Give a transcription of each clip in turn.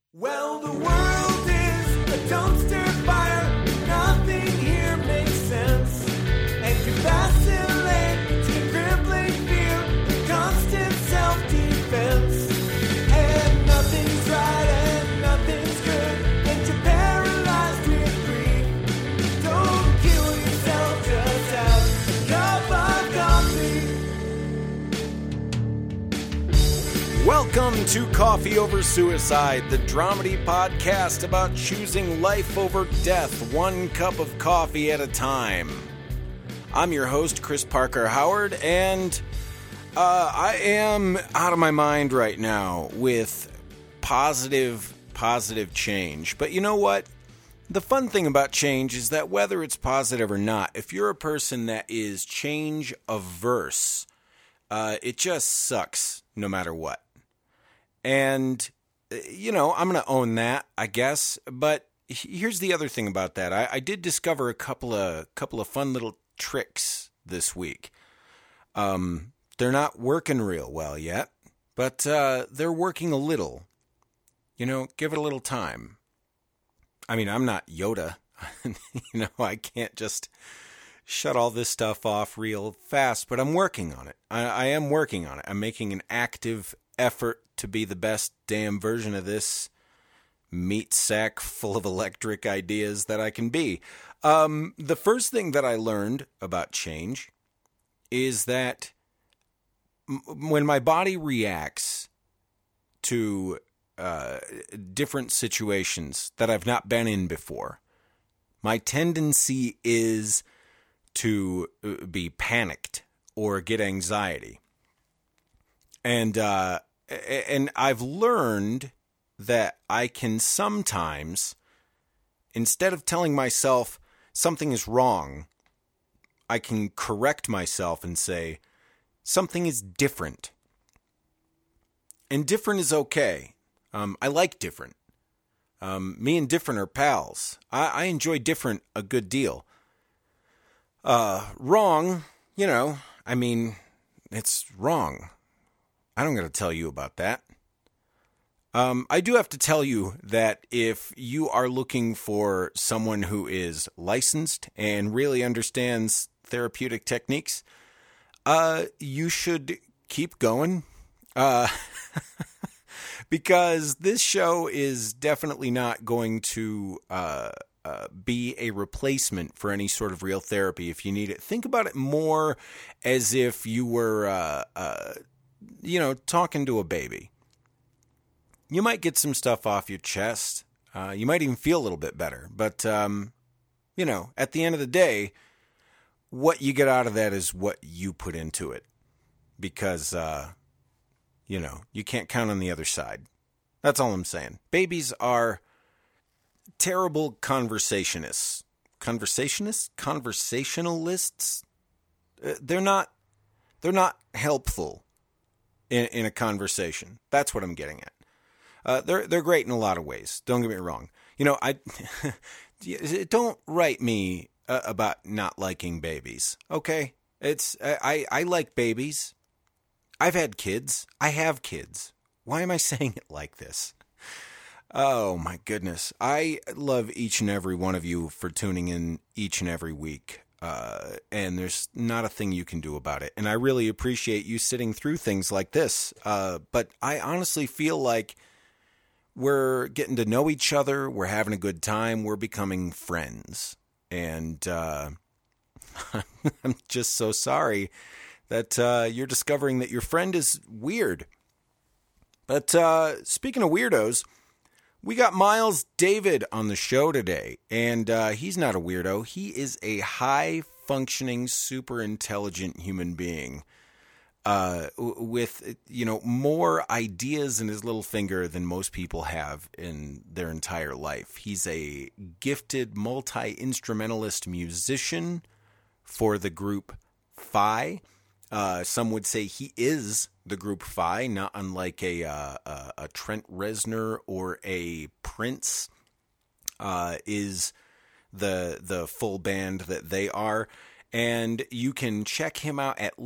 Well, the world is a dumpster fire. Nothing here makes sense. And you vacillate between crippling fear and constant self-defense. And nothing's right and nothing's good. And you're paralyzed with grief. Don't kill yourself, just have a cup of coffee. Welcome to Coffee Over Suicide, the dramedy podcast about choosing life over death, one cup of coffee at a time. I'm your host, Chris Parker Howard, and I am out of my mind right now with positive change. But you know what? The fun thing about change is that whether it's positive or not, if you're a person that is change averse, it just sucks no matter what. And, you know, I'm going to own that, I guess. But here's the other thing about that. I did discover a couple of fun little tricks this week. They're not working real well yet, but they're working a little. You know, give it a little time. I mean, I'm not Yoda. You know, I can't just shut all this stuff off real fast, but I'm working on it. I am working on it. I'm making an active effort to be the best damn version of this meat sack full of electric ideas that I can be. The first thing that I learned about change is that when my body reacts to different situations that I've not been in before, my tendency is to be panicked or get anxiety. And I've learned that I can sometimes, instead of telling myself something is wrong, I can correct myself and say something is different. And different is okay. I like different. Me and different are pals. I enjoy different a good deal. Wrong, you know, I mean, it's wrong. I don't got to tell you about that. I do have to tell you that if you are looking for someone who is licensed and really understands therapeutic techniques, you should keep going. Because this show is definitely not going to be a replacement for any sort of real therapy if you need it. Think about it more as if you were talking to a baby. You might get some stuff off your chest. You might even feel a little bit better. But, at the end of the day, what you get out of that is what you put into it. Because, you can't count on the other side. That's all I'm saying. Babies are terrible conversationists. Conversationalists? They're not helpful in a conversation. That's what I'm getting at. They're great in a lot of ways. Don't get me wrong. You know, don't write me about not liking babies. Okay, I like babies. I've had kids. I have kids. Why am I saying it like this? Oh my goodness. I love each and every one of you for tuning in each and every week. And there's not a thing you can do about it. And I really appreciate you sitting through things like this. But I honestly feel like we're getting to know each other. We're having a good time. We're becoming friends. And I'm just so sorry that you're discovering that your friend is weird. But speaking of weirdos, we got Miles David on the show today, and he's not a weirdo. He is a high-functioning, super intelligent human being with, more ideas in his little finger than most people have in their entire life. He's a gifted multi-instrumentalist musician for the group Phi. Some would say he is the group Phi, not unlike a Trent Reznor or a Prince is the full band that they are. And you can check him out at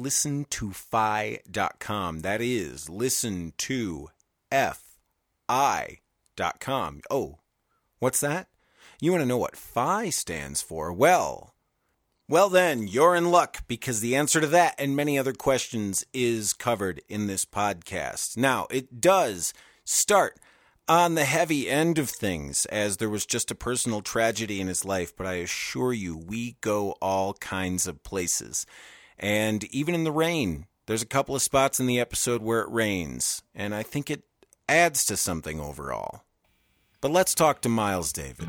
listentophi.com. That is listen to F-I phi.com. Oh, what's that? You want to know what phi stands for? Well then, you're in luck, because the answer to that and many other questions is covered in this podcast. Now, it does start on the heavy end of things, as there was just a personal tragedy in his life, but I assure you, we go all kinds of places. And even in the rain, there's a couple of spots in the episode where it rains, and I think it adds to something overall. But let's talk to Miles David.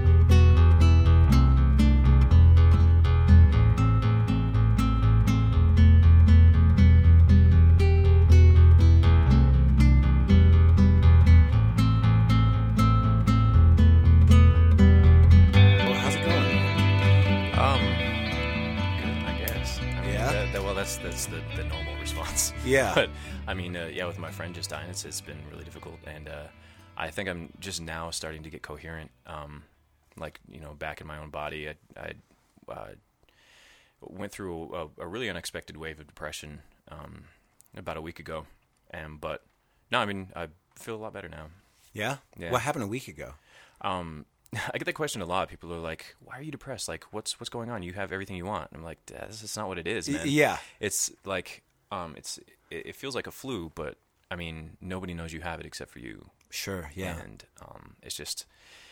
That's the normal response. Yeah. But, I mean, with my friend just dying, it's been really difficult. And I think I'm just now starting to get coherent. Back in my own body. I went through a really unexpected wave of depression about a week ago. But, no, I mean, I feel a lot better now. Yeah? What happened a week ago? I get that question a lot. People are like, "Why are you depressed? Like, what's going on? You have everything you want." And I'm like, "This is not what it is, man." Yeah. It's like, it feels like a flu, but I mean, nobody knows you have it except for you. Sure. Yeah. And it's just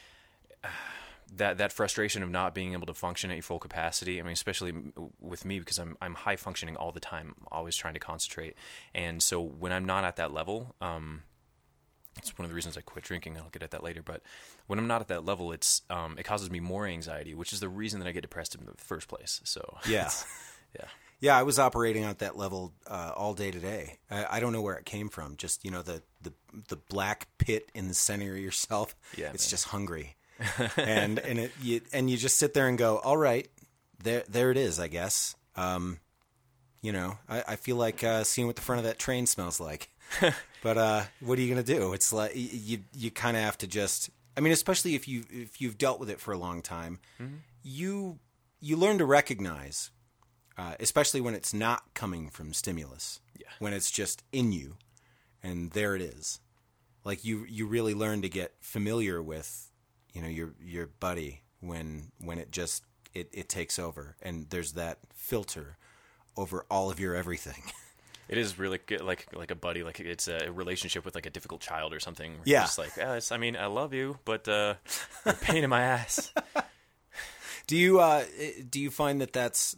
that frustration of not being able to function at your full capacity. I mean, especially with me, because I'm high functioning all the time, always trying to concentrate. And so when I'm not at that level, it's one of the reasons I quit drinking. I'll get at that later. But when I'm not at that level, it causes me more anxiety, which is the reason that I get depressed in the first place. So yeah. Yeah, I was operating at that level all day today. I don't know where it came from. Just, the black pit in the center of yourself. Yeah, it's just hungry. and you just sit there and go, all right, there it is, I guess. I feel like seeing what the front of that train smells like. But what are you going to do? It's like you kind of have to just, I mean, especially if you've dealt with it for a long time, mm-hmm. you learn to recognize, especially when it's not coming from stimulus, when it's just in you, and there it is. Like you really learn to get familiar with, your buddy when it just it takes over, and there's that filter over all of your everything. It is really good, like a buddy, like it's a relationship with like a difficult child or something. Yeah. Just like, I love you, but you're a pain in my ass. Do you find that's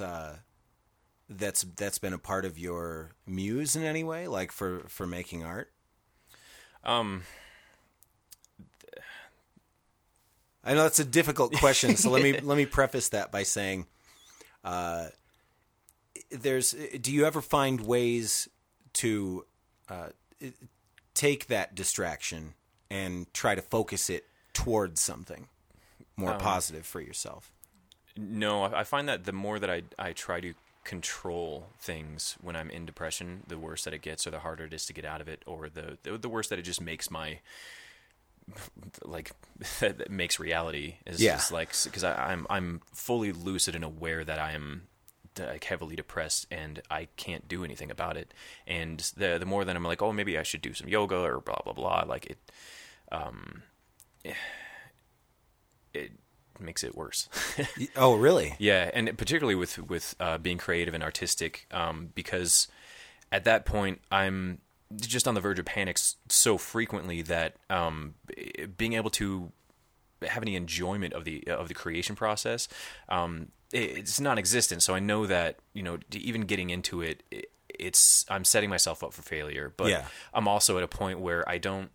been a part of your muse in any way, like for making art? I know that's a difficult question, so let me preface that by saying, do you ever find ways to take that distraction and try to focus it towards something more positive for yourself? No, I find that the more that I try to control things when I'm in depression, the worse that it gets, or the harder it is to get out of it, or the worse that it just makes my that makes reality. Is just like, because I'm fully lucid and aware that I am like heavily depressed and I can't do anything about it. And the more that I'm like, oh, maybe I should do some yoga or blah blah blah, like it makes it worse. Oh, really? Yeah, and particularly with being creative and artistic, because at that point I'm just on the verge of panic so frequently that being able to have any enjoyment of the creation process, it's non-existent. So I know that, even getting into it, I'm setting myself up for failure. But I'm also at a point where I don't.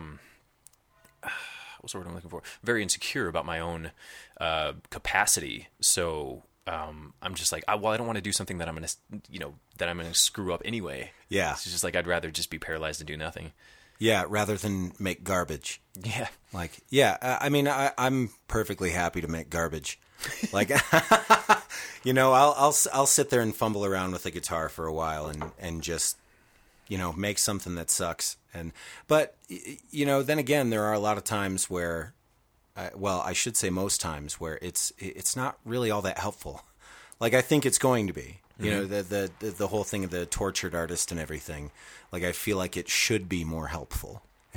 What's the word I'm looking for? Very insecure about my own capacity. So I'm just like, I don't want to do something that I'm gonna screw up anyway. Yeah, it's just like I'd rather just be paralyzed and do nothing. Yeah, rather than make garbage. Yeah, I mean, I'm perfectly happy to make garbage. Like, I'll sit there and fumble around with the guitar for a while and just, make something that sucks. But then again, there are a lot of times where, I should say most times where it's not really all that helpful. Like, I think it's going to be, the whole thing of the tortured artist and everything. Like, I feel like it should be more helpful.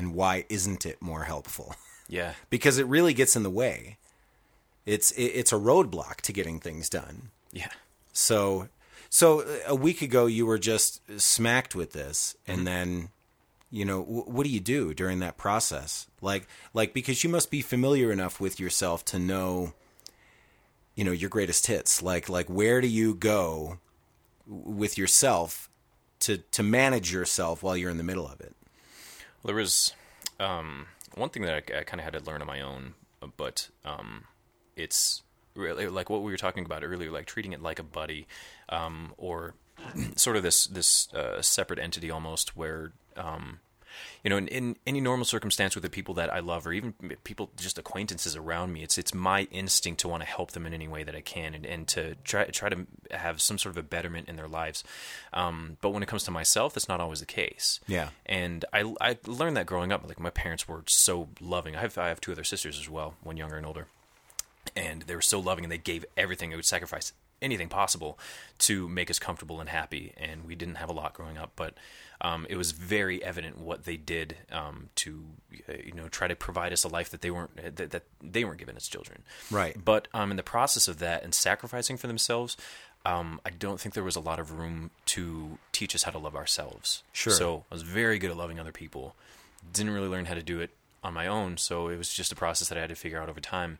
and why isn't it more helpful? Yeah. Because it really gets in the way. It's a roadblock to getting things done. Yeah. So a week ago you were just smacked with this, and then, you know, what do you do during that process? Like because you must be familiar enough with yourself to know, you know, your greatest hits. Like where do you go with yourself to manage yourself while you're in the middle of it? Well, there was one thing that I kind of had to learn on my own, but it's really like what we were talking about earlier, like treating it like a buddy, or sort of this separate entity almost, where you know, in any normal circumstance with the people that I love, or even people, just acquaintances around me, it's my instinct to want to help them in any way that I can, and to try to have some sort of a betterment in their lives. But when it comes to myself, that's not always the case. Yeah. And I learned that growing up. Like, my parents were so loving. I have two other sisters as well, one younger and older. And they were so loving, and they gave everything. They would sacrifice anything possible to make us comfortable and happy. And we didn't have a lot growing up, but it was very evident what they did to, you know, try to provide us a life that they weren't given as children. Right. But in the process of that and sacrificing for themselves, I don't think there was a lot of room to teach us how to love ourselves. Sure. So I was very good at loving other people. Didn't really learn how to do it on my own, so it was just a process that I had to figure out over time.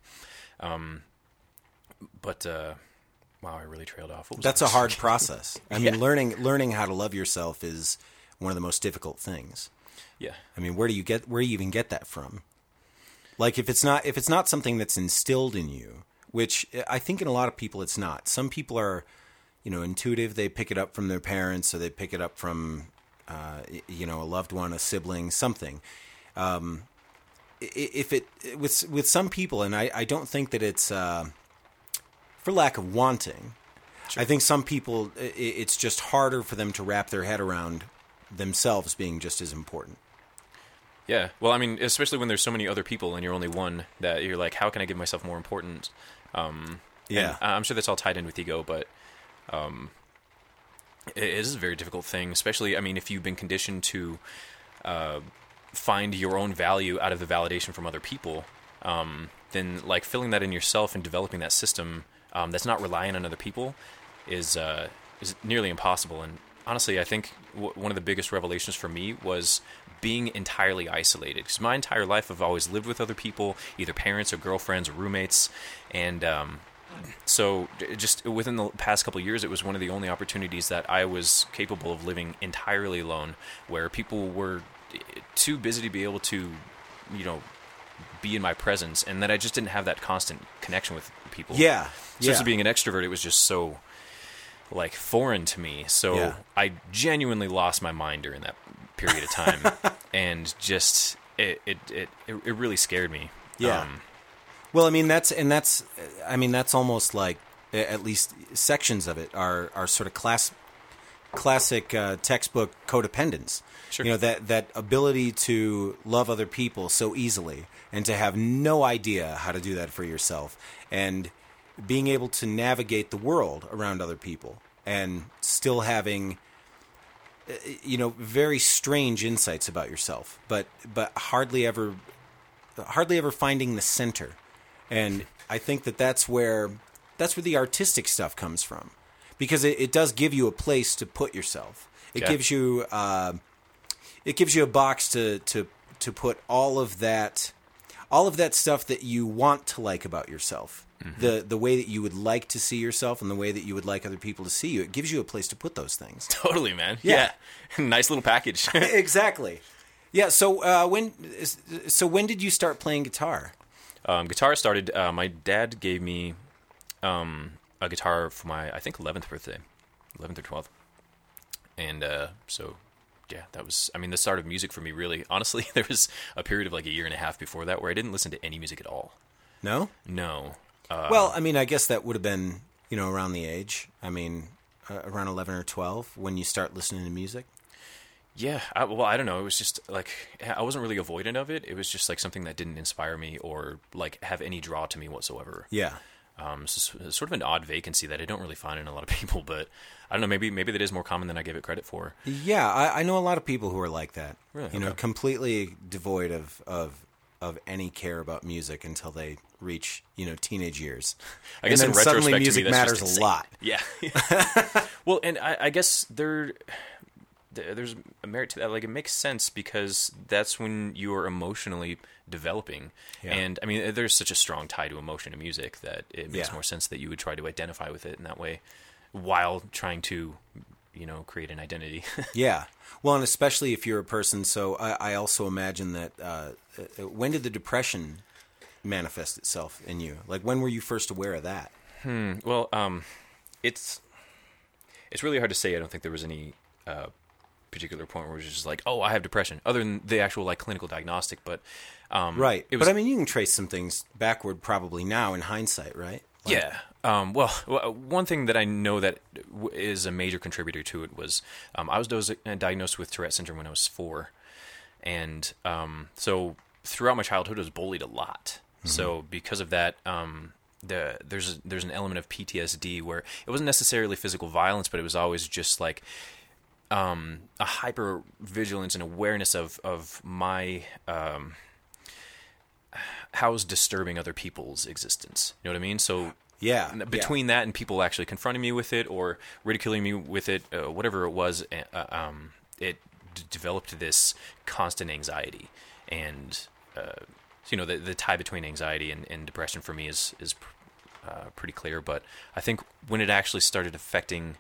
Wow, I really trailed off. That's a hard process. I mean, learning how to love yourself is one of the most difficult things. Yeah. I mean, where do you even get that from? Like, if it's not something that's instilled in you, which I think in a lot of people it's not. Some people are, you know, intuitive. They pick it up from their parents, or they pick it up from, you know, a loved one, a sibling, something. With some people, and I don't think that it's for lack of wanting. Sure. I think some people, it's just harder for them to wrap their head around themselves being just as important. Yeah. Well, I mean, especially when there's so many other people and you're only one, that you're like, how can I give myself more importance? Yeah. I'm sure that's all tied in with ego, but it is a very difficult thing, especially, I mean, if you've been conditioned to find your own value out of the validation from other people, then like filling that in yourself and developing that system that's not relying on other people is nearly impossible. And honestly, I think one of the biggest revelations for me was being entirely isolated. Because my entire life I've always lived with other people, either parents or girlfriends or roommates. And so just within the past couple of years, it was one of the only opportunities that I was capable of living entirely alone, where people were too busy to be able to, you know, be in my presence, and that I just didn't have that constant connection with people. Yeah. Especially being an extrovert, it was just so like foreign to me. So I genuinely lost my mind during that period of time, and just it really scared me. Yeah. Well, I mean that's almost like, at least sections of it are sort of classic textbook codependence. Sure. You know, that ability to love other people so easily and to have no idea how to do that for yourself, and being able to navigate the world around other people and still having, you know, very strange insights about yourself, but hardly ever finding the center. And I think that's where the artistic stuff comes from, because it does give you a place to put yourself. It gives you a box to put all of that stuff that you want to like about yourself. Mm-hmm. The way that you would like to see yourself and the way that you would like other people to see you. It gives you a place to put those things. Totally, man. Yeah. Nice little package. Exactly. Yeah. So when did you start playing guitar? Guitar started. My dad gave me a guitar for my, I think, 11th birthday, 11th or 12th, and so. Yeah, that was, I mean, the start of music for me, really. Honestly, there was a period of like a year and a half before that where I didn't listen to any music at all. No? No. Well, I mean, I guess that would have been, you know, around the age. I mean, around 11 or 12 when you start listening to music. Yeah, I don't know. It was just like, I wasn't really avoidant of it. It was just like something that didn't inspire me or like have any draw to me whatsoever. Yeah. Sort of an odd vacancy that I don't really find in a lot of people, but I don't know, maybe that is more common than I give it credit for. Yeah, I know a lot of people who are like that. Really? You know, Okay. completely devoid of any care about music until they reach, you know, teenage years. I guess and in then suddenly retrospect, music to me, that's matters just a lot. Yeah. Well, and I guess there's a merit to that. Like, it makes sense because that's when you're emotionally developing. Yeah. And, I mean, there's such a strong tie to emotion in music that it makes Yeah. more sense that you would try to identify with it in that way while trying to, you know, create an identity. Yeah. Well, and especially if you're a person. So I also imagine that when did the depression manifest itself in you? Like, when were you first aware of that? Well, it's really hard to say. I don't think there was any particular point where it was just like, oh, I have depression, other than the actual like clinical diagnostic. But Right. it was, But I mean, you can trace some things backward probably now in hindsight, right? Like, yeah. Well, one thing that I know that is a major contributor to it was I was diagnosed with Tourette syndrome when I was 4, and so throughout my childhood, I was bullied a lot. So because of that, there's an element of PTSD where it wasn't necessarily physical violence, but it was always just like a hyper vigilance and awareness of my how is disturbing other people's existence. You know what I mean? So Yeah. between that and people actually confronting me with it or ridiculing me with it, whatever it was, it developed this constant anxiety. And you know, the tie between anxiety and depression for me is pretty clear. But I think when it actually started affecting,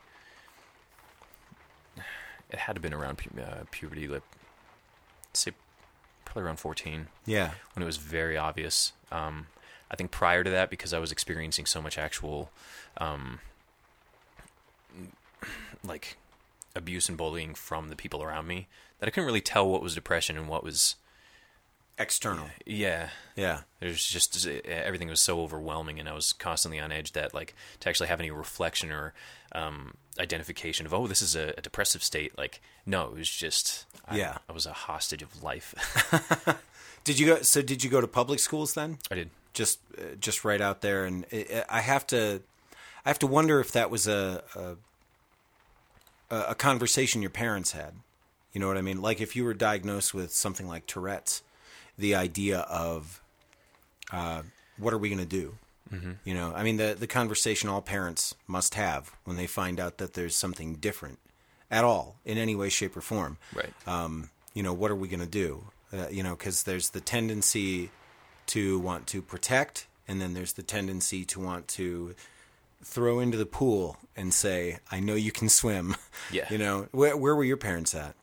it had to have been around puberty, like, say probably around 14. Yeah. When it was very obvious. I think prior to that, because I was experiencing so much actual, like, abuse and bullying from the people around me, that I couldn't really tell what was depression and what was External. Yeah. Yeah. There's just everything was so overwhelming, and I was constantly on edge that, like, to actually have any reflection or identification of, oh, this is a depressive state. Like, no, it was just I was a hostage of life. Did you go to public schools then? I did. Just right out there, and I have to wonder if that was a conversation your parents had. You know what I mean? Like, if you were diagnosed with something like Tourette's, the idea of what are we going to do? Mm-hmm. You know, I mean, the conversation all parents must have when they find out that there's something different at all in any way, shape, or form. Right. You know, what are we going to do? You know, because there's the tendency to want to protect, and then there's the tendency to want to throw into the pool and say, I know you can swim. Yeah. You know, where were your parents at?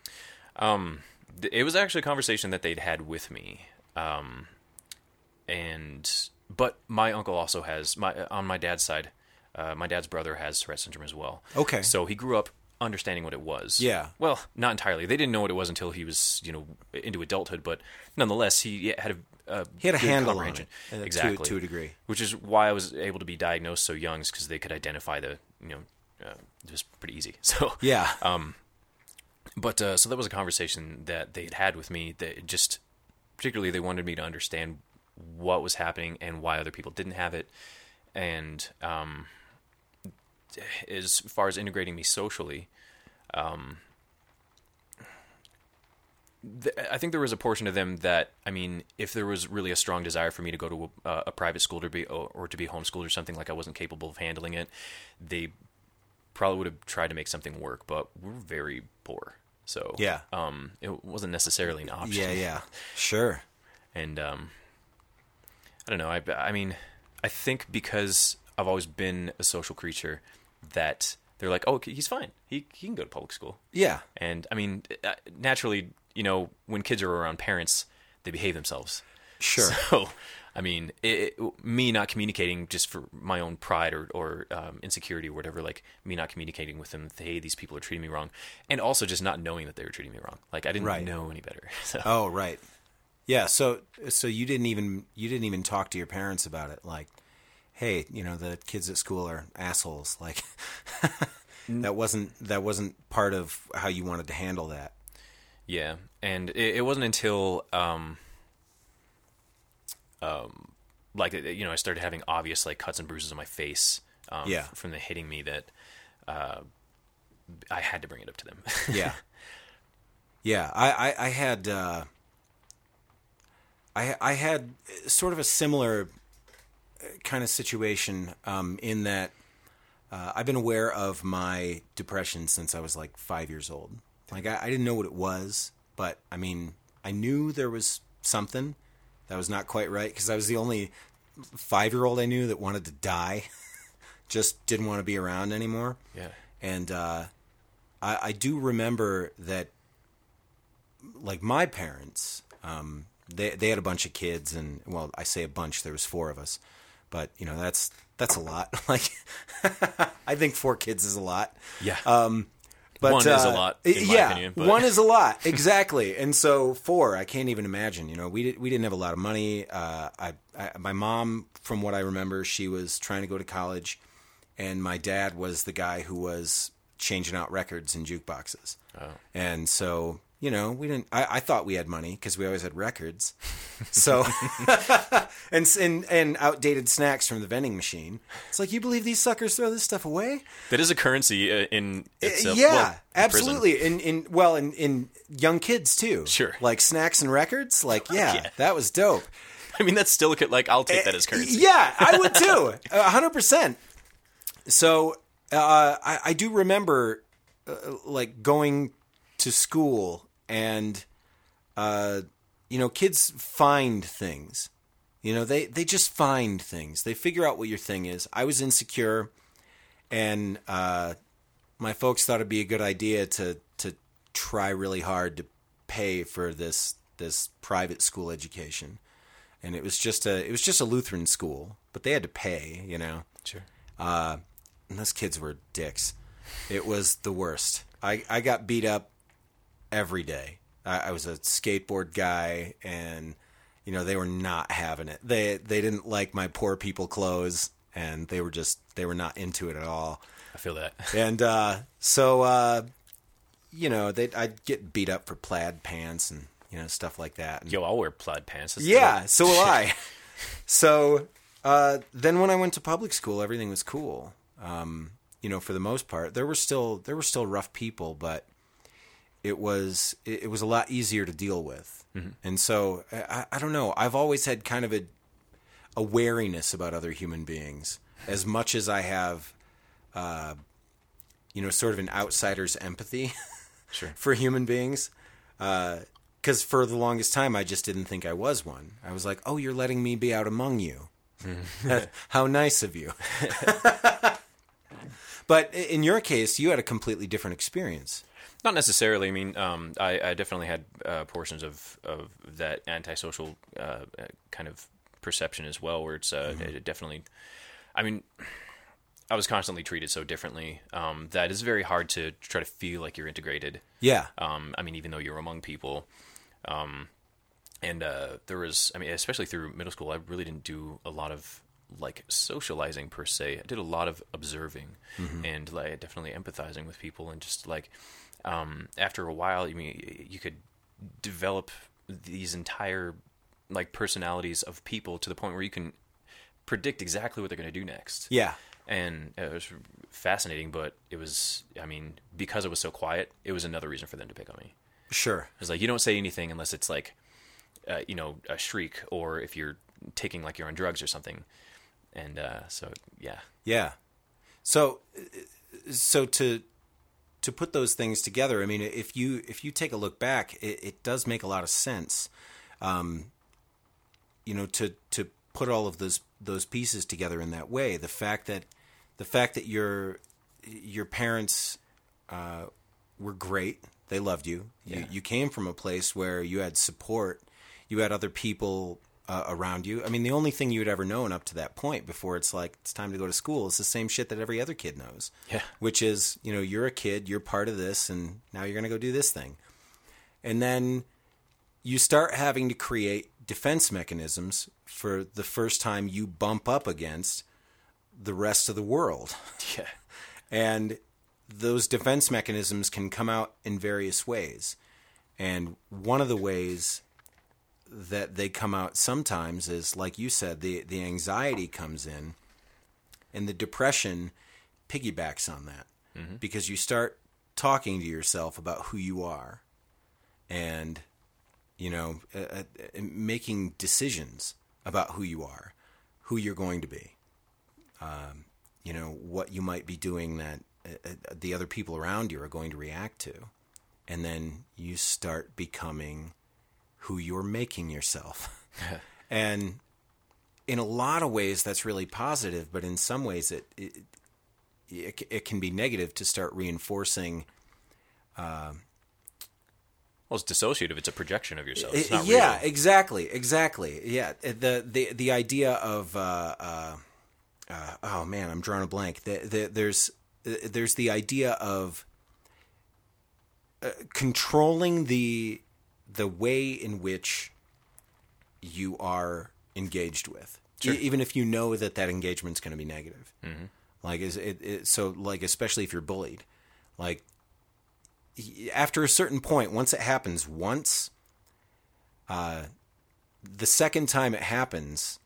It was actually a conversation that they'd had with me. But my uncle also has, on my dad's side, my dad's brother has Tourette syndrome as well. Okay. So he grew up understanding what it was. Yeah. Well, not entirely. They didn't know what it was until he was, you know, into adulthood, but nonetheless, he had a He had a good handle on comprehension. it, Exactly. to a degree. Which is why I was able to be diagnosed so young, is because they could identify it was pretty easy. So Yeah. But so that was a conversation that they'd had with me. That just, particularly, they wanted me to understand what was happening and why other people didn't have it. And as far as integrating me socially, I think there was a portion of them that, I mean, if there was really a strong desire for me to go to a private school to be homeschooled or something, like I wasn't capable of handling it, they probably would have tried to make something work. But we're very poor, so Yeah. it wasn't necessarily an option. Yeah. Sure. And I don't know. I mean, I think because I've always been a social creature, that they're like, oh, he's fine. He can go to public school. Yeah. And I mean, naturally, you know, when kids are around parents, they behave themselves. Sure. So, I mean, me not communicating just for my own pride or insecurity or whatever, like me not communicating with them, hey, these people are treating me wrong, and also just not knowing that they were treating me wrong. Like, I didn't know any better. So. Oh, right. Yeah. So you didn't even talk to your parents about it. Like, hey, you know, the kids at school are assholes. Like, that wasn't part of how you wanted to handle that. Yeah, and it wasn't until like, you know, I started having obvious like cuts and bruises on my face from the hitting me that I had to bring it up to them. Yeah. Yeah. I had I had sort of a similar kind of situation in that I've been aware of my depression since I was like 5 years old. Like I didn't know what it was, but I mean, I knew there was something that was not quite right because I was the only 5-year-old I knew that wanted to die, just didn't want to be around anymore. Yeah. And I do remember that, like my parents, they had a bunch of kids, and well, I say a bunch. There was 4 of us, but you know that's a lot. Like I think 4 kids is a lot. Yeah. But, 1 is a lot, in my opinion. But. 1 is a lot, exactly. And so 4, I can't even imagine. You know, we didn't have a lot of money. My mom, from what I remember, she was trying to go to college, and my dad was the guy who was changing out records in jukeboxes. Oh. And so, you know, we didn't. I thought we had money because we always had records. So, and outdated snacks from the vending machine. It's like, you believe these suckers throw this stuff away? That is a currency in itself. Yeah, well, in absolutely. prison. In young kids too. Sure. Like snacks and records. Like, yeah, that was dope. I mean, that's still like I'll take that as currency. Yeah, I would too. 100%. So I do remember like going to school and you know, kids find things. You know, they just find things. They figure out what your thing is. I was insecure, and my folks thought it'd be a good idea to try really hard to pay for this private school education. And it was just a Lutheran school, but they had to pay, you know. Sure. And those kids were dicks. It was the worst. I got beat up every day. I was a skateboard guy, and you know, they were not having it. They didn't like my poor people clothes, and they were not into it at all. I feel that. And so you know, I'd get beat up for plaid pants and, you know, stuff like that. And, Yo, I'll wear plaid pants. That's yeah, dope. so will I. So then when I went to public school, everything was cool. You know, for the most part, there were still rough people, but it was a lot easier to deal with. Mm-hmm. And so I don't know. I've always had kind of a wariness about other human beings, as much as I have, you know, sort of an outsider's empathy Sure. for human beings. Because for the longest time, I just didn't think I was one. I was like, oh, you're letting me be out among you. How nice of you. But in your case, you had a completely different experience. Not necessarily. I mean, I definitely had portions of that antisocial kind of perception as well, where it's it definitely. I mean, I was constantly treated so differently that it's very hard to try to feel like you're integrated. Yeah. I mean, even though you're among people, and there was, I mean, especially through middle school, I really didn't do a lot of like socializing per se. I did a lot of observing and like definitely empathizing with people, and just like. After a while, I mean, you could develop these entire like personalities of people to the point where you can predict exactly what they're going to do next. Yeah. And it was fascinating, but it was, I mean, because it was so quiet, it was another reason for them to pick on me. Sure. It's like, you don't say anything unless it's like, you know, a shriek, or if you're taking like you're on drugs or something. And so, yeah. Yeah. So to put those things together, I mean, if you take a look back, it does make a lot of sense. You know, to put all of those pieces together in that way. The fact that your parents were great, they loved you. Yeah. You came from a place where you had support, you had other people around you. I mean, the only thing you had ever known up to that point before it's like it's time to go to school is the same shit that every other kid knows. Yeah. Which is, you know, you're a kid, you're part of this, and now you're going to go do this thing. And then you start having to create defense mechanisms for the first time you bump up against the rest of the world. Yeah. And those defense mechanisms can come out in various ways. And one of the ways that they come out sometimes is, like you said, the anxiety comes in, and the depression piggybacks on that, because you start talking to yourself about who you are, and making decisions about who you are, who you're going to be, what you might be doing that the other people around you are going to react to, and then you start becoming who you're making yourself. And in a lot of ways that's really positive, but in some ways it can be negative to start reinforcing. Well, it's dissociative. It's a projection of yourself. It's not yeah, real. exactly. Yeah, the idea of oh man, I'm drawing a blank. There's the idea of controlling the way in which you are engaged with, Sure. Even if you know that engagement's going to be negative. Mm-hmm. Like especially if you're bullied, like after a certain point, once it happens once, the second time it happens,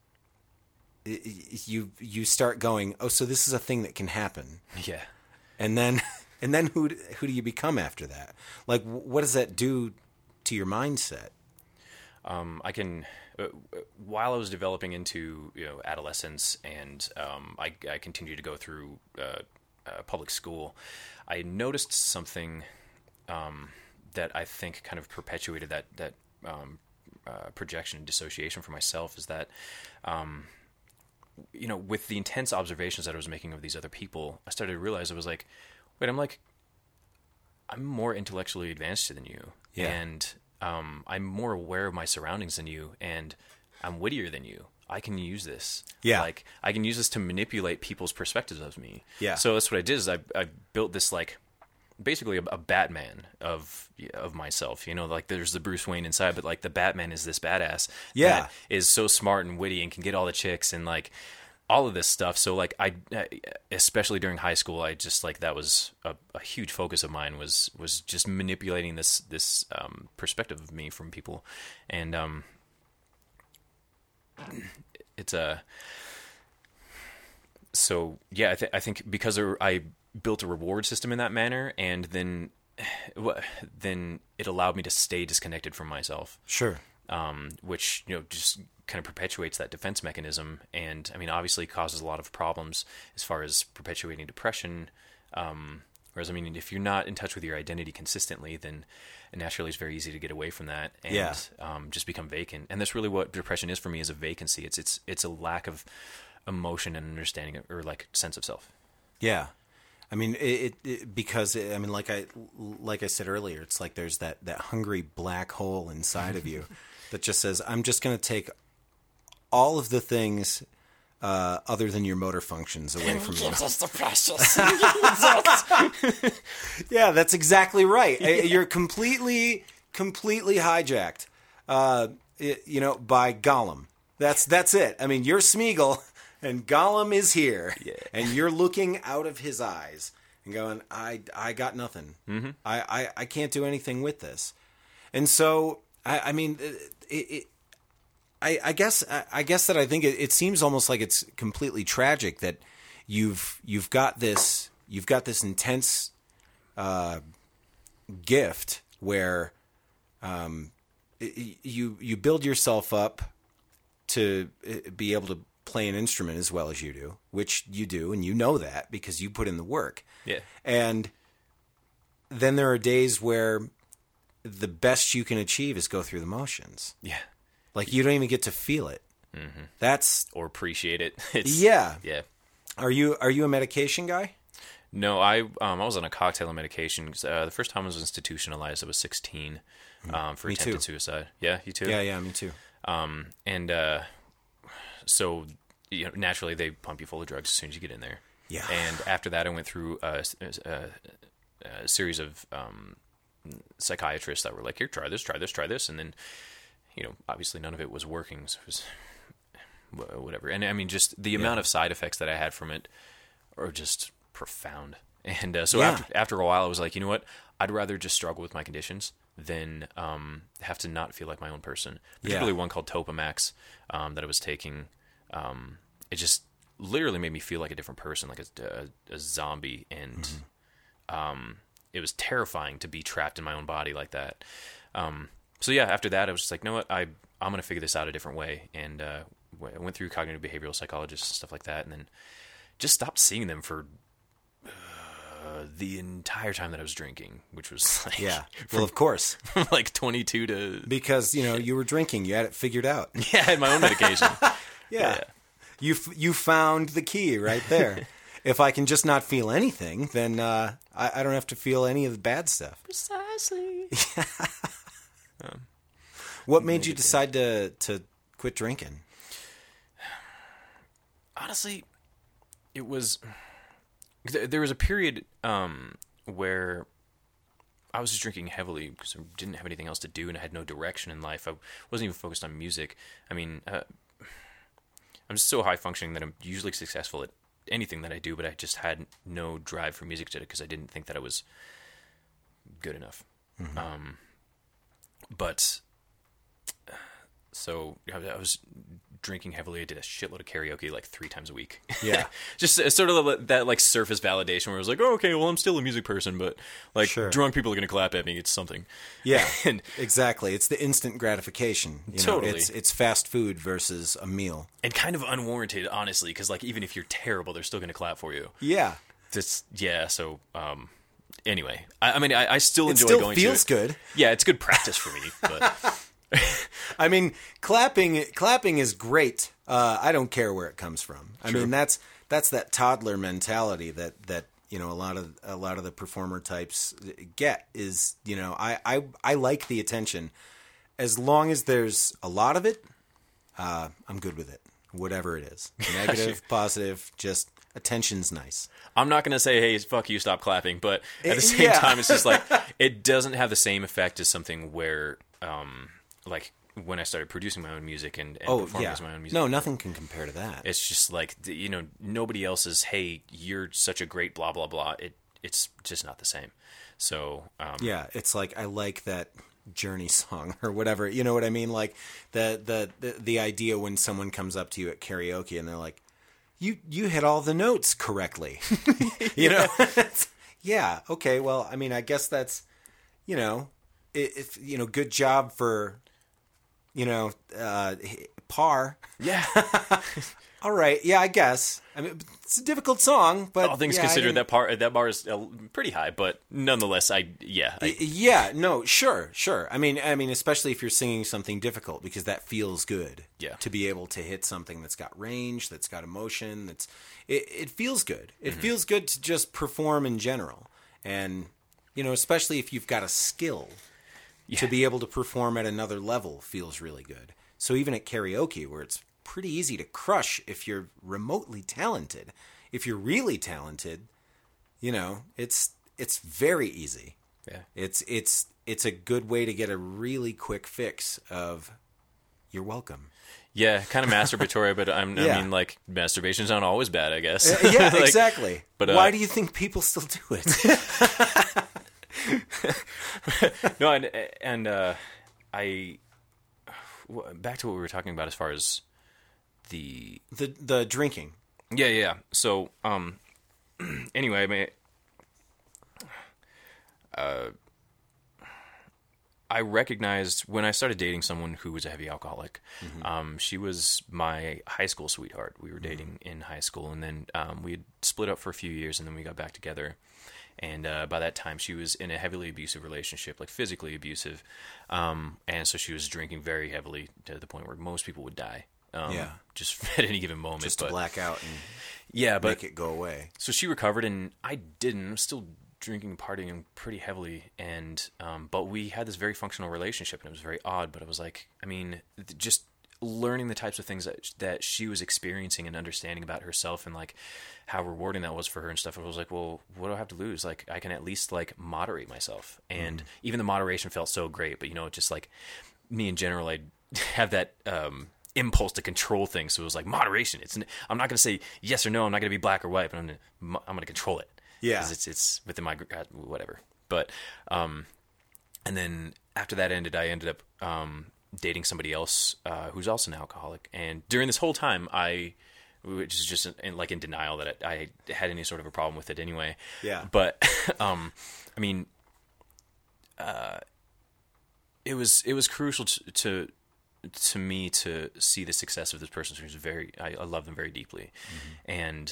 you start going, oh, so this is a thing that can happen. Yeah. And then who do you become after that? Like, what does that do to your mindset? I can, while I was developing into adolescence, and I continued to go through public school, I noticed something that I think kind of perpetuated that projection and dissociation for myself, is that with the intense observations that I was making of these other people, I started to realize I was like, wait, I'm more intellectually advanced than you, and I'm more aware of my surroundings than you, and I'm wittier than you. I can use this. Yeah. Like, I can use this to manipulate people's perspectives of me. Yeah. So that's what I did, is I built this, like, basically a Batman of myself. Like, there's the Bruce Wayne inside, but, like, the Batman is this badass that is so smart and witty and can get all the chicks and, like, all of this stuff. So, like, I especially during high school, I just, like, that was a huge focus of mine, was just manipulating this perspective of me from people. And it's so yeah, I think because I built a reward system in that manner, and then it allowed me to stay disconnected from myself. Sure. Which just kind of perpetuates that defense mechanism, and I mean, obviously causes a lot of problems as far as perpetuating depression. Whereas, I mean, if you're not in touch with your identity consistently, then naturally it's very easy to get away from that and just become vacant. And that's really what depression is for me, is a vacancy. It's a lack of emotion and understanding, or like sense of self. Yeah. I mean, because I mean, like I said earlier, it's like there's that hungry black hole inside of you that just says, I'm just going to take all of the things other than your motor functions away from you. Gives us the precious. Yeah, that's exactly right. You're completely hijacked, by Gollum. That's it. I mean, you're Smeagol, and Gollum is here, and you're looking out of his eyes and going, I got nothing. Mm-hmm. I can't do anything with this. And so, I mean, I guess that I think it seems almost like it's completely tragic that you've got this intense gift where you build yourself up to be able to play an instrument as well as you do, which you do, and you know that because you put in the work. Yeah. And then there are days where the best you can achieve is go through the motions. Yeah. Like, you don't even get to feel it. Mm-hmm. Or appreciate it. Yeah. Yeah. Are you a medication guy? No, I was on a cocktail of medication. The first time I was institutionalized, I was 16 for attempted suicide. Yeah, you too? Yeah, me too. So naturally they pump you full of drugs as soon as you get in there. Yeah. And after that, I went through a series of psychiatrists that were like, here, try this. And then, obviously none of it was working. So it was whatever. And I mean, just the amount of side effects that I had from it are just profound. And so after a while, I was like, you know what? I'd rather just struggle with my conditions than have to not feel like my own person. Particularly one called Topamax that I was taking. It just literally made me feel like a different person, like a zombie, and it was terrifying to be trapped in my own body like that. So yeah, after that, I was just like, you know what, I'm going to figure this out a different way, and I went through cognitive behavioral psychologists and stuff like that, and then just stopped seeing them for the entire time that I was drinking, which was like... Yeah, well, of course. From like 22 to... Because, you were drinking. You had it figured out. Yeah, I had my own medication. Yeah. You found the key right there. If I can just not feel anything, then I don't have to feel any of the bad stuff. Precisely. What made you decide to quit drinking? Honestly, it was... There was a period where I was just drinking heavily because I didn't have anything else to do and I had no direction in life. I wasn't even focused on music. I mean, I'm just so high functioning that I'm usually successful at anything that I do, but I just had no drive for music today because I didn't think that I was good enough. Mm-hmm. So I was drinking heavily. I did a shitload of karaoke like 3 times a week. Yeah. Just sort of that like surface validation where I was like, oh, okay, well, I'm still a music person, but like drunk people are going to clap at me. It's something. Yeah, and, exactly. It's the instant gratification. Totally. It's fast food versus a meal. And kind of unwarranted, honestly, because like even if you're terrible, they're still going to clap for you. Yeah. So anyway, I mean, I still enjoy going to it. It It still feels good. Yeah, it's good practice for me, but... I mean, clapping is great. I don't care where it comes from. I mean, that's that toddler mentality that a lot of the performer types get is, I like the attention. As long as there's a lot of it, I'm good with it. Whatever it is. Negative, positive, just attention's nice. I'm not going to say, hey, fuck you, stop clapping, but at the same time, it's just like, it doesn't have the same effect as something where, like when I started producing my own music and performing as my own music. No, nothing can compare to that. It's just like, nobody else's, hey, you're such a great blah, blah, blah. It's just not the same. So, yeah, it's like, I like that Journey song or whatever. You know what I mean? Like the idea when someone comes up to you at karaoke and they're like, you hit all the notes correctly. Yeah. Okay. Well, I mean, I guess that's, good job for, par. Yeah. All right. Yeah, I guess. I mean, it's a difficult song, but all things considered, that bar is pretty high, but nonetheless, no, sure. I mean, especially if you're singing something difficult, because that feels good. Yeah. To be able to hit something that's got range, that's got emotion, it feels good. It feels good to just perform in general, and especially if you've got a skill. Yeah. To be able to perform at another level feels really good. So even at karaoke, where it's pretty easy to crush if you're remotely talented, if you're really talented, it's very easy. Yeah. It's a good way to get a really quick fix of you're welcome. Yeah, kind of masturbatory, but I mean, like, masturbation's not always bad, I guess. Yeah, like, exactly. But why do you think people still do it? No, and back to what we were talking about as far as the drinking. Yeah. So, anyway, I mean, I recognized when I started dating someone who was a heavy alcoholic. Mm-hmm. She was my high school sweetheart. We were dating in high school, and then we had split up for a few years, and then we got back together. And by that time, she was in a heavily abusive relationship, like physically abusive. And so she was drinking very heavily to the point where most people would die. Just at any given moment. Just to black out and make it go away. So she recovered, and I didn't. I'm still drinking and partying pretty heavily. And but we had this very functional relationship, and it was very odd. But I was like, I mean, just learning the types of things that she was experiencing and understanding about herself and like how rewarding that was for her and stuff. I was like, well, what do I have to lose? Like, I can at least like moderate myself. And even the moderation felt so great, but just like me in general, I have that impulse to control things. So it was like moderation. I'm not going to say yes or no. I'm not going to be black or white, but I'm going to control it. Yeah. 'Cause it's within my, whatever. But, and then after that ended, I ended up dating somebody else who's also an alcoholic. And during this whole time, which is just in denial that I had any sort of a problem with it anyway. Yeah. But I mean, it was crucial to me to see the success of this person who's I love them very deeply. And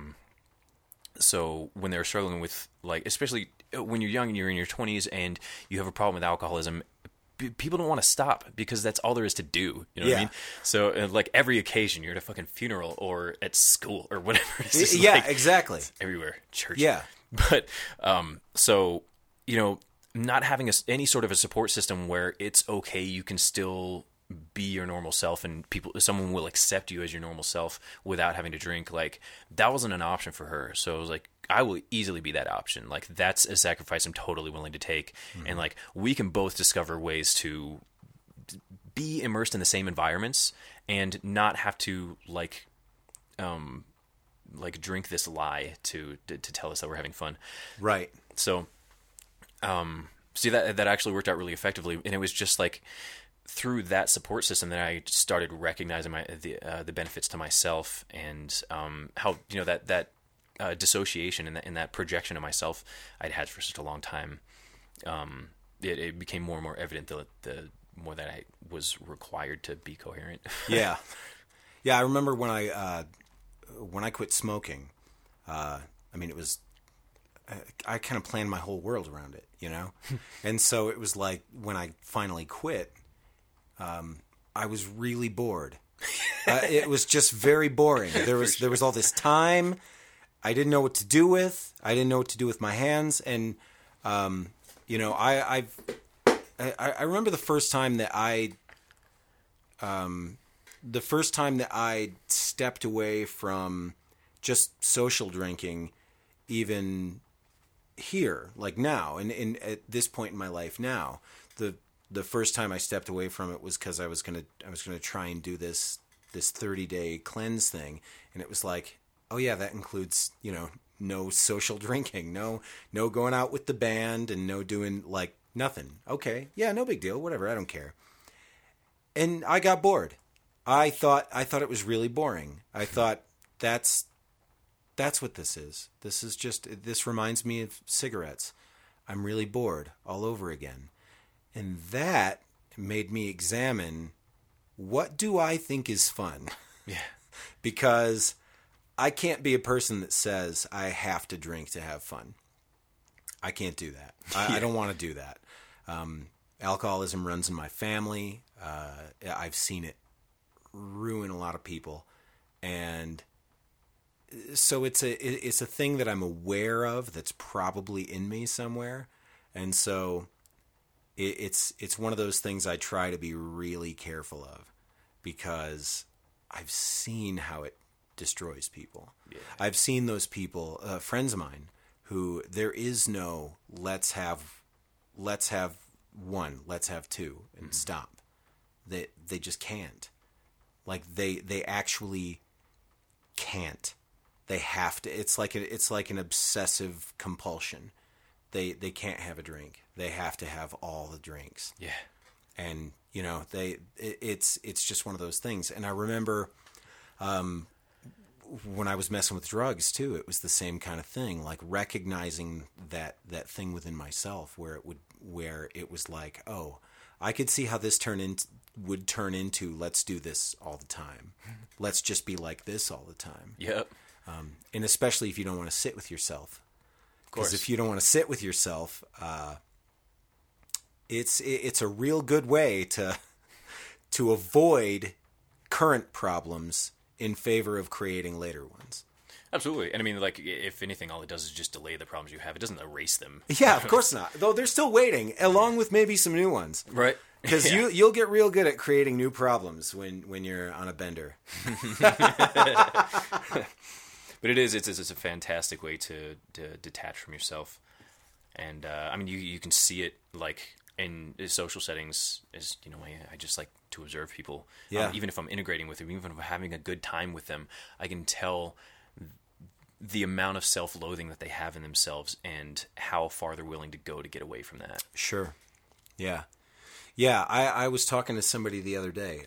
so when they're struggling with, like, especially when you're young and you're in your 20s and you have a problem with alcoholism, people don't want to stop because that's all there is to do. You know what I mean? So like every occasion, you're at a fucking funeral or at school or whatever. It's just exactly. It's everywhere. Church. Yeah. But so, you know, not having any sort of a support system where it's okay, you can still be your normal self and someone will accept you as your normal self without having to drink, like, that wasn't an option for her. So I was like, I will easily be that option. Like, that's a sacrifice I'm totally willing to take. And like, we can both discover ways to be immersed in the same environments and not have to like drink this lie to tell us that we're having fun. Right. So, see, that actually worked out really effectively. And it was just like through that support system that I started recognizing the benefits to myself and how, you know, that dissociation and that projection of myself I'd had for such a long time. It became more and more evident the more that I was required to be coherent. Yeah. I remember when I quit smoking. I mean, it was. I kind of planned my whole world around it, you know, and so it was like when I finally quit, I was really bored. It was just very boring. There was all this time. I didn't know what to do with. I didn't know what to do with my hands, and you know, I remember the first time that I stepped away from just social drinking, even here, like now, and at this point in my life now, the first time I stepped away from it was because I was gonna try and do this 30-day cleanse thing, and it was like, oh yeah, that includes, you know, no social drinking, no going out with the band, and no doing, like, nothing. Okay, yeah, no big deal, whatever, I don't care. And I got bored. I thought it was really boring. I thought that's what this is. This reminds me of cigarettes. I'm really bored all over again. And that made me examine, what do I think is fun? Yeah. Because I can't be a person that says I have to drink to have fun. I can't do that. I don't want to do that. Alcoholism runs in my family. I've seen it ruin a lot of people. And so it's a thing that I'm aware of that's probably in me somewhere. And so it's one of those things I try to be really careful of, because I've seen how it destroys people. Yeah. I've seen those people, friends of mine, who there is no let's have one, let's have two, and stop. They just can't. Like they actually can't. They have to. It's like an obsessive compulsion. They can't have a drink. They have to have all the drinks. Yeah. And you know, it's just one of those things. And I remember when I was messing with drugs too, it was the same kind of thing, like recognizing that thing within myself where it was like, oh, I could see how this would turn into let's do this all the time. Let's just be like this all the time. Yep. And especially if you don't want to sit with yourself. Of course. Because if you don't want to sit with yourself, it's a real good way to avoid current problems in favor of creating later ones. Absolutely. And I mean, like, if anything, all it does is just delay the problems you have. It doesn't erase them. Yeah, of course not. Though they're still waiting, along with maybe some new ones. Right. Because you'll get real good at creating new problems when you're on a bender. But it's a fantastic way to detach from yourself. And, I mean, you can see it, like, in social settings, as you know, I just like to observe people. Yeah. Even if I'm integrating with them, even if I'm having a good time with them, I can tell the amount of self-loathing that they have in themselves and how far they're willing to go to get away from that. Sure. Yeah. Yeah, I was talking to somebody the other day.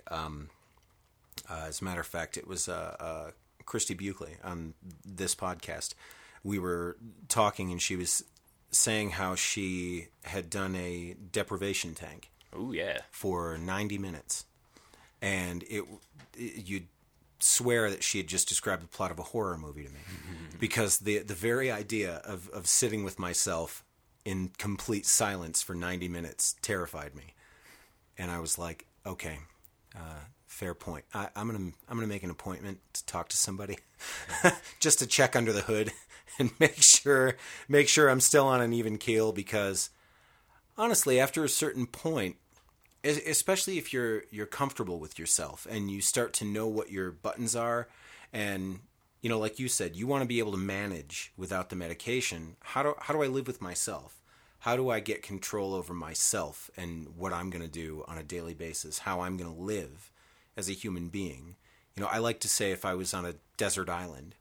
As a matter of fact, it was Christy Buckley on this podcast. We were talking, and she was saying how she had done a deprivation tank. Oh, yeah. For 90 minutes. And you'd swear that she had just described the plot of a horror movie to me. Because the very idea of sitting with myself in complete silence for 90 minutes terrified me. And I was like, okay, fair point. I'm gonna make an appointment to talk to somebody just to check under the hood and make sure I'm still on an even keel, because honestly, after a certain point, especially if you're comfortable with yourself and you start to know what your buttons are, and like you said, you want to be able to manage without the medication. How do I live with myself? How do I get control over myself and what I'm going to do on a daily basis? How I'm going to live as a human being? I like to say, if I was on a desert island,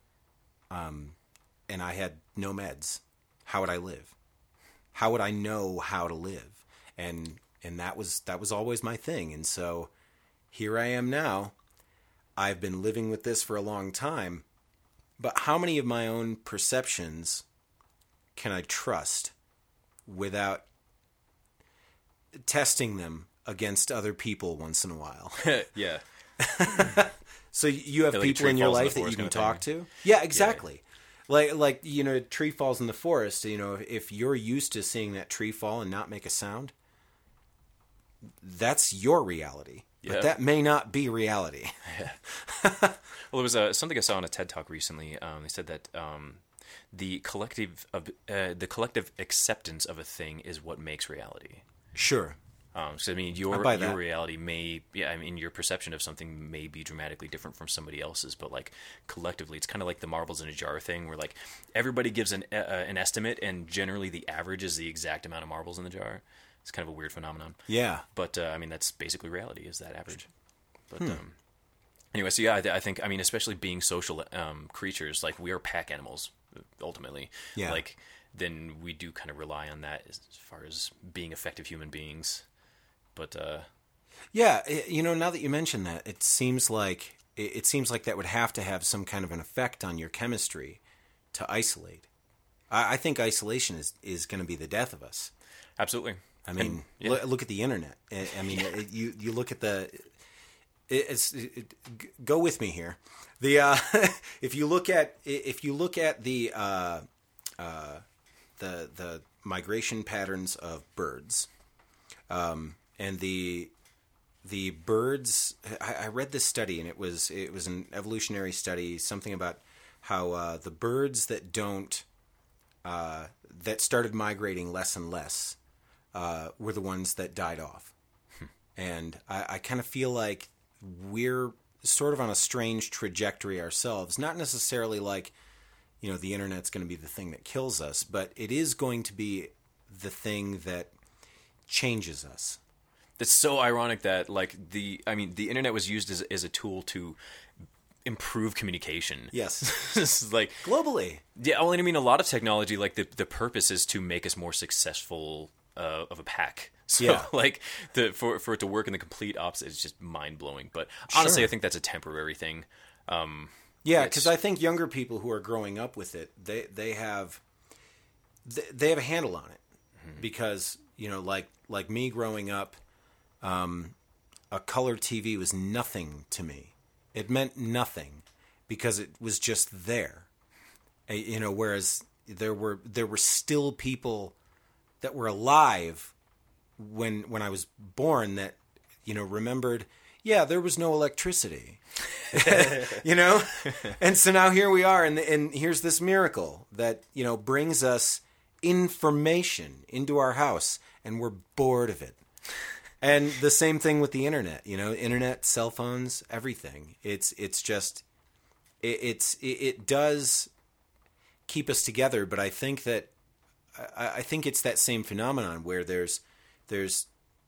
and I had no meds, how would I live? How would I know how to live? And that was always my thing. And so here I am now. I've been living with this for a long time, but how many of my own perceptions can I trust without testing them against other people once in a while? Yeah. So you have Like people in your life that you can talk to? Yeah, exactly. Yeah. Like a tree falls in the forest. If you're used to seeing that tree fall and not make a sound, that's your reality. Yeah. But that may not be reality. Yeah. Well, it was something I saw on a TED Talk recently. They said that the collective acceptance of a thing is what makes reality. Sure. So your reality your perception of something may be dramatically different from somebody else's, but like collectively, it's kind of like the marbles in a jar thing, where like everybody gives an estimate, and generally the average is the exact amount of marbles in the jar. It's kind of a weird phenomenon. Yeah. But that's basically reality, is that average. But anyway, so yeah, I think especially being social creatures, like we are pack animals ultimately. Yeah. Like then we do kind of rely on that as far as being effective human beings. But yeah, now that you mention that, it seems like that would have to have some kind of an effect on your chemistry to isolate. I think isolation is going to be the death of us. Absolutely. I mean, look at the internet. I mean, you look at go with me here. If you look at the migration patterns of birds, and the birds, I read this study, and it was an evolutionary study, something about how the birds that started migrating less and less were the ones that died off. And I kind of feel like we're sort of on a strange trajectory ourselves. Not necessarily like, the internet's going to be the thing that kills us, but it is going to be the thing that changes us. It's so ironic that the internet was used as a tool to improve communication. Yes. This is like globally. Yeah, well, a lot of technology, like the purpose is to make us more successful of a pack. So yeah. For it to work in the complete opposite is just mind blowing. But honestly, Sure. I think that's a temporary thing. Yeah, because I think younger people who are growing up with it, they have a handle on it. Mm-hmm. Because like me growing up, a color TV was nothing to me. It meant nothing because it was just there. Whereas there were still people that were alive when I was born that remembered, yeah, there was no electricity. And so now here we are, and here's this miracle that brings us information into our house, and we're bored of it. And the same thing with the internet, internet, cell phones, everything. It does keep us together, but I think it's that same phenomenon where there's the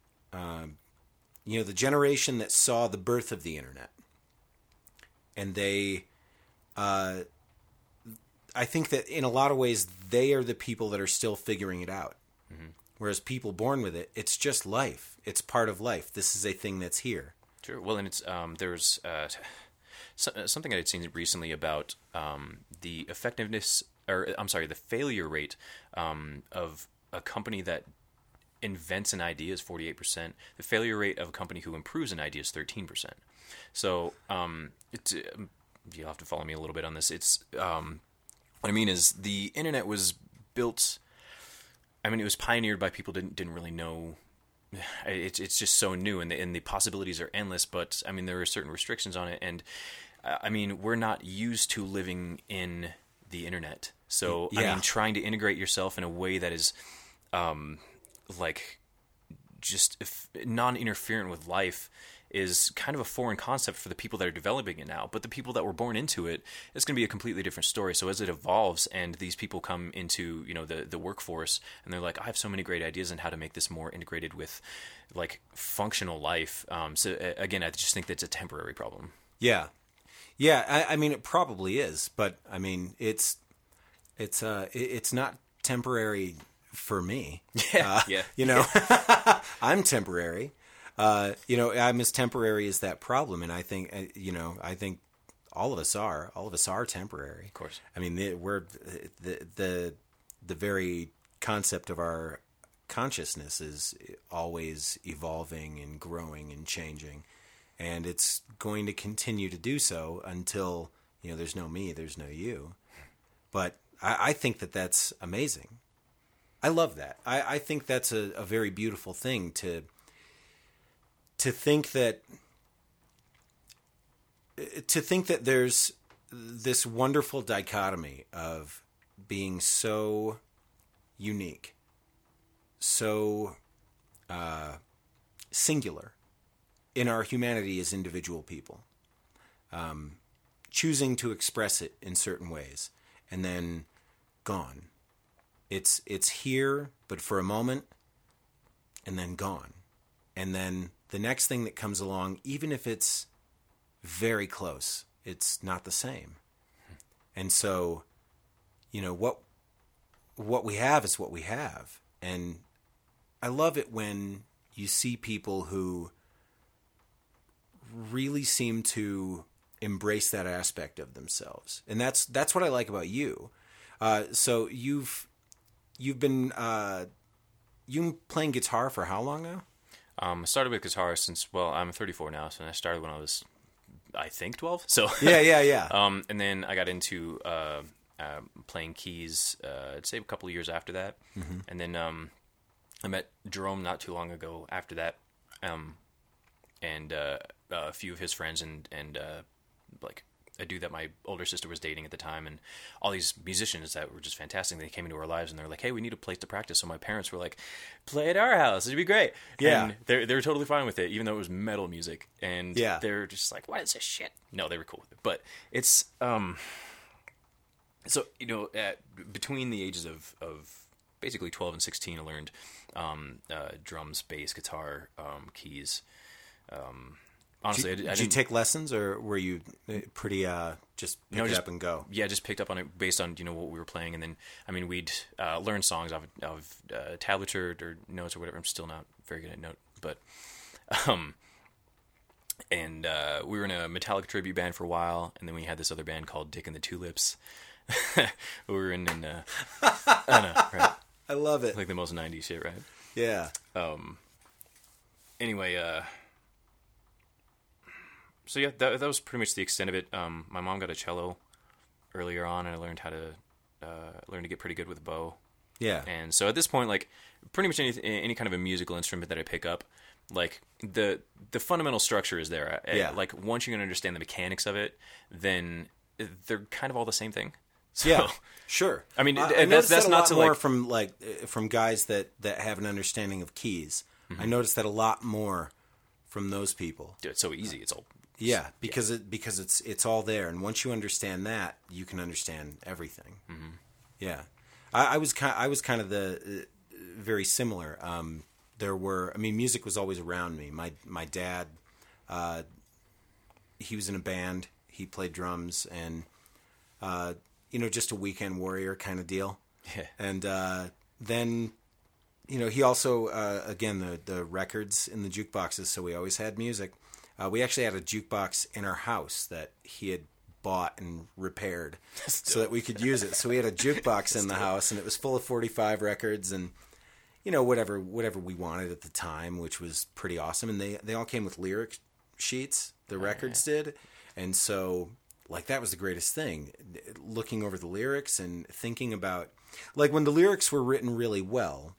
generation that saw the birth of the internet, and I think that in a lot of ways they are the people that are still figuring it out. Mm-hmm. Whereas people born with it, it's just life. It's part of life. This is a thing that's here. Sure. Well, and it's there's something I had seen recently about the effectiveness, or I'm sorry, the failure rate of a company that invents an idea is 48%. The failure rate of a company who improves an idea is 13%. So you'll have to follow me a little bit on this. It's what I mean is the internet was built. I mean, it was pioneered by people didn't really know. It's just so new, and the possibilities are endless. But I mean, there are certain restrictions on it, and I mean, we're not used to living in the internet. So Yeah. I mean, trying to integrate yourself in a way that is like just non-interferent with life is kind of a foreign concept for the people that are developing it now. But the people that were born into it, it's going to be a completely different story. So as it evolves and these people come into, you know, the workforce, and they're like, I have so many great ideas on how to make this more integrated with like functional life. So again, I just think that's a temporary problem. Yeah. Yeah, I mean, it probably is, but I mean, it's not temporary for me. Yeah. You know, I'm temporary. You know, I'm as temporary as that problem, and I think, you know, I think all of us are temporary. Of course. I mean, we're the very concept of our consciousness is always evolving and growing and changing, and it's going to continue to do so until, you know, there's no me, there's no you. But I think that that's amazing. I love that. I think that's a very beautiful thing to think that there's this wonderful dichotomy of being so unique, so singular in our humanity as individual people, choosing to express it in certain ways, and then gone. It's here, but for a moment, and then gone. And then the next thing that comes along, even if it's very close, it's not the same. And so, you know, what we have is what we have. And I love it when you see people who really seem to embrace that aspect of themselves. And that's what I like about you. So you've been playing guitar for how long now? I started with guitar since, well, I'm 34 now, so I started when I was, I think, 12. So Yeah. And then I got into playing keys, I'd say a couple of years after that. Mm-hmm. And then I met Jerome not too long ago after that, and a few of his friends, and like a dude that my older sister was dating at the time, and all these musicians that were just fantastic. They came into our lives, and they were like, hey, we need a place to practice. So my parents were like, play at our house. It'd be great. Yeah. And they were totally fine with it, even though it was metal music. And yeah. they were just like, what is this shit? No, they were cool with it. But it's, so, you know, between the ages of basically 12 and 16, I learned drums, bass, guitar, keys. Honestly, did you take lessons, or were you pretty just pick it up and go? Yeah, just picked up on it based on, you know, what we were playing, and then I mean we'd learn songs off of tablature or notes or whatever. I'm still not very good at note, but and we were in a Metallica tribute band for a while, and then we had this other band called Dick and the Tulips. We were in I don't know, right? I love it. Like the most 90s shit, right? Yeah. Anyway, so yeah, that was pretty much the extent of it. My mom got a cello earlier on, and I learned how to learn to get pretty good with a bow. Yeah. And so at this point, like pretty much any kind of a musical instrument that I pick up, like the fundamental structure is there. Yeah. Like once you can understand the mechanics of it, then they're kind of all the same thing. So, yeah, sure. I mean, I that's that a not lot to more like from guys that have an understanding of keys. Mm-hmm. I noticed that a lot more from those people. Dude, it's so easy. It's all because it's all there, and once you understand that, you can understand everything. Mm-hmm. Yeah, I was kind of the very similar. Music was always around me. My dad, he was in a band. He played drums, and just a weekend warrior kind of deal. Yeah. And then he also, again, the records in the jukeboxes, so we always had music. We actually had a jukebox in our house that he had bought and repaired so that we could use it. So we had a jukebox in the house, and it was full of 45 records and, whatever we wanted at the time, which was pretty awesome. And they all came with lyric sheets, the records did. And so, like, that was the greatest thing, looking over the lyrics and thinking about, like, when the lyrics were written really well,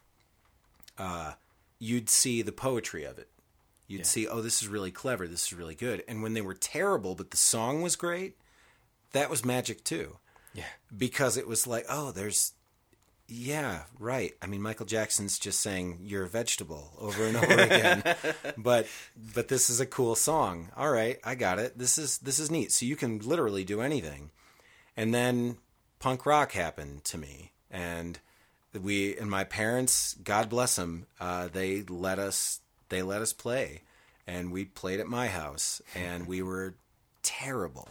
you'd see the poetry of it. You'd see, oh, this is really clever, this is really good. And when they were terrible, but the song was great, that was magic too. Yeah. Because it was like, oh, yeah, right. I mean, Michael Jackson's just saying, you're a vegetable over and over again. But this is a cool song. All right, I got it. This is neat. So you can literally do anything. And then punk rock happened to me. And my parents, God bless them, they let us play. And we played at my house. And we were terrible.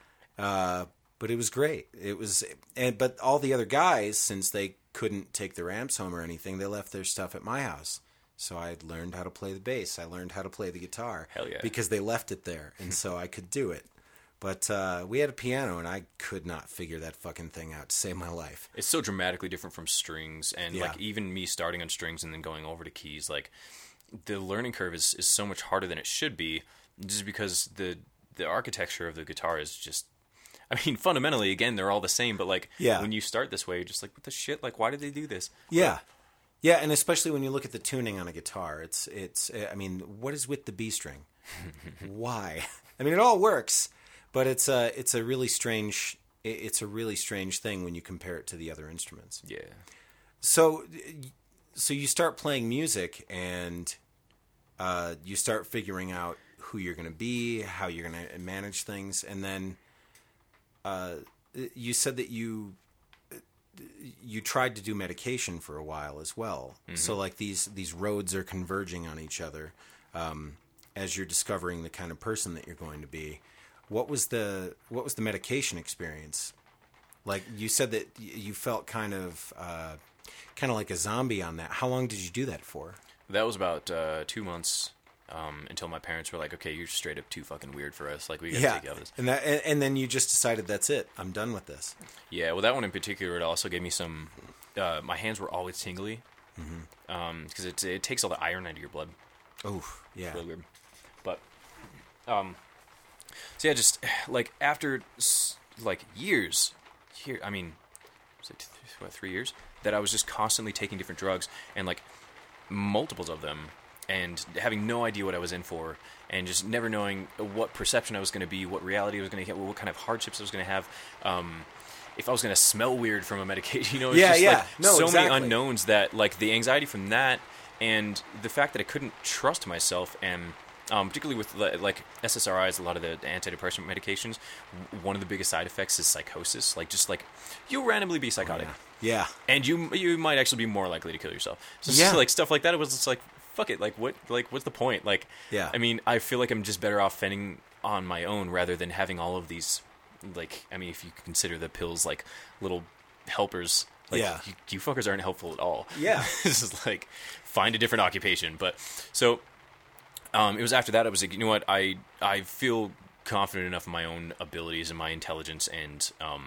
But it was great. But all the other guys, since they couldn't take their amps home or anything, they left their stuff at my house. So I learned how to play the bass. I learned how to play the guitar. Hell yeah. Because they left it there, and so I could do it. But we had a piano, and I could not figure that fucking thing out to save my life. It's so dramatically different from strings, and Yeah. like even me starting on strings and then going over to keys, like the learning curve is so much harder than it should be, just because the architecture of the guitar is just. I mean, fundamentally, again, they're all the same, but like when you start this way, you're just like, what the shit? Like, why did they do this? Yeah. Yeah, and especially when you look at the tuning on a guitar, it's I mean, what is with the B string? Why? I mean, it all works, but it's a really strange thing when you compare it to the other instruments. Yeah. So you start playing music, and you start figuring out who you're going to be, how you're going to manage things, and then you said that you tried to do medication for a while as well. Mm-hmm. So like these roads are converging on each other as you're discovering the kind of person that you're going to be. What was the medication experience? Like you said that you felt kind of like a zombie on that. How long did you do that for? That was about 2 months. Until my parents were like, okay, you're straight up too fucking weird for us. Like, we gotta take you out of this. And then you just decided, that's it. I'm done with this. Yeah, well, that one in particular, it also gave me some... my hands were always tingly. Because it takes all the iron out of your blood. Oh, yeah. It's really weird. But, so yeah, just, like, after, like, years, I mean, was it 3 years? That I was just constantly taking different drugs, and, like, multiples of them, and having no idea what I was in for, and just never knowing what perception I was going to be, what reality I was going to get, what kind of hardships I was going to have, if I was going to smell weird from a medication, it's just like many unknowns that, like, the anxiety from that, and the fact that I couldn't trust myself, and particularly with like SSRIs, a lot of the antidepressant medications, one of the biggest side effects is psychosis. Like, just like you'll randomly be psychotic, yeah, and you might actually be more likely to kill yourself. So like stuff like that, it was just like, fuck it, what's the point? Like, yeah. I mean, I feel like I'm just better off fending on my own rather than having all of these, like, I mean, if you consider the pills like little helpers, like, you fuckers aren't helpful at all. Yeah. This is like, find a different occupation. But, so, it was after that I was like, you know what, I feel confident enough in my own abilities and my intelligence and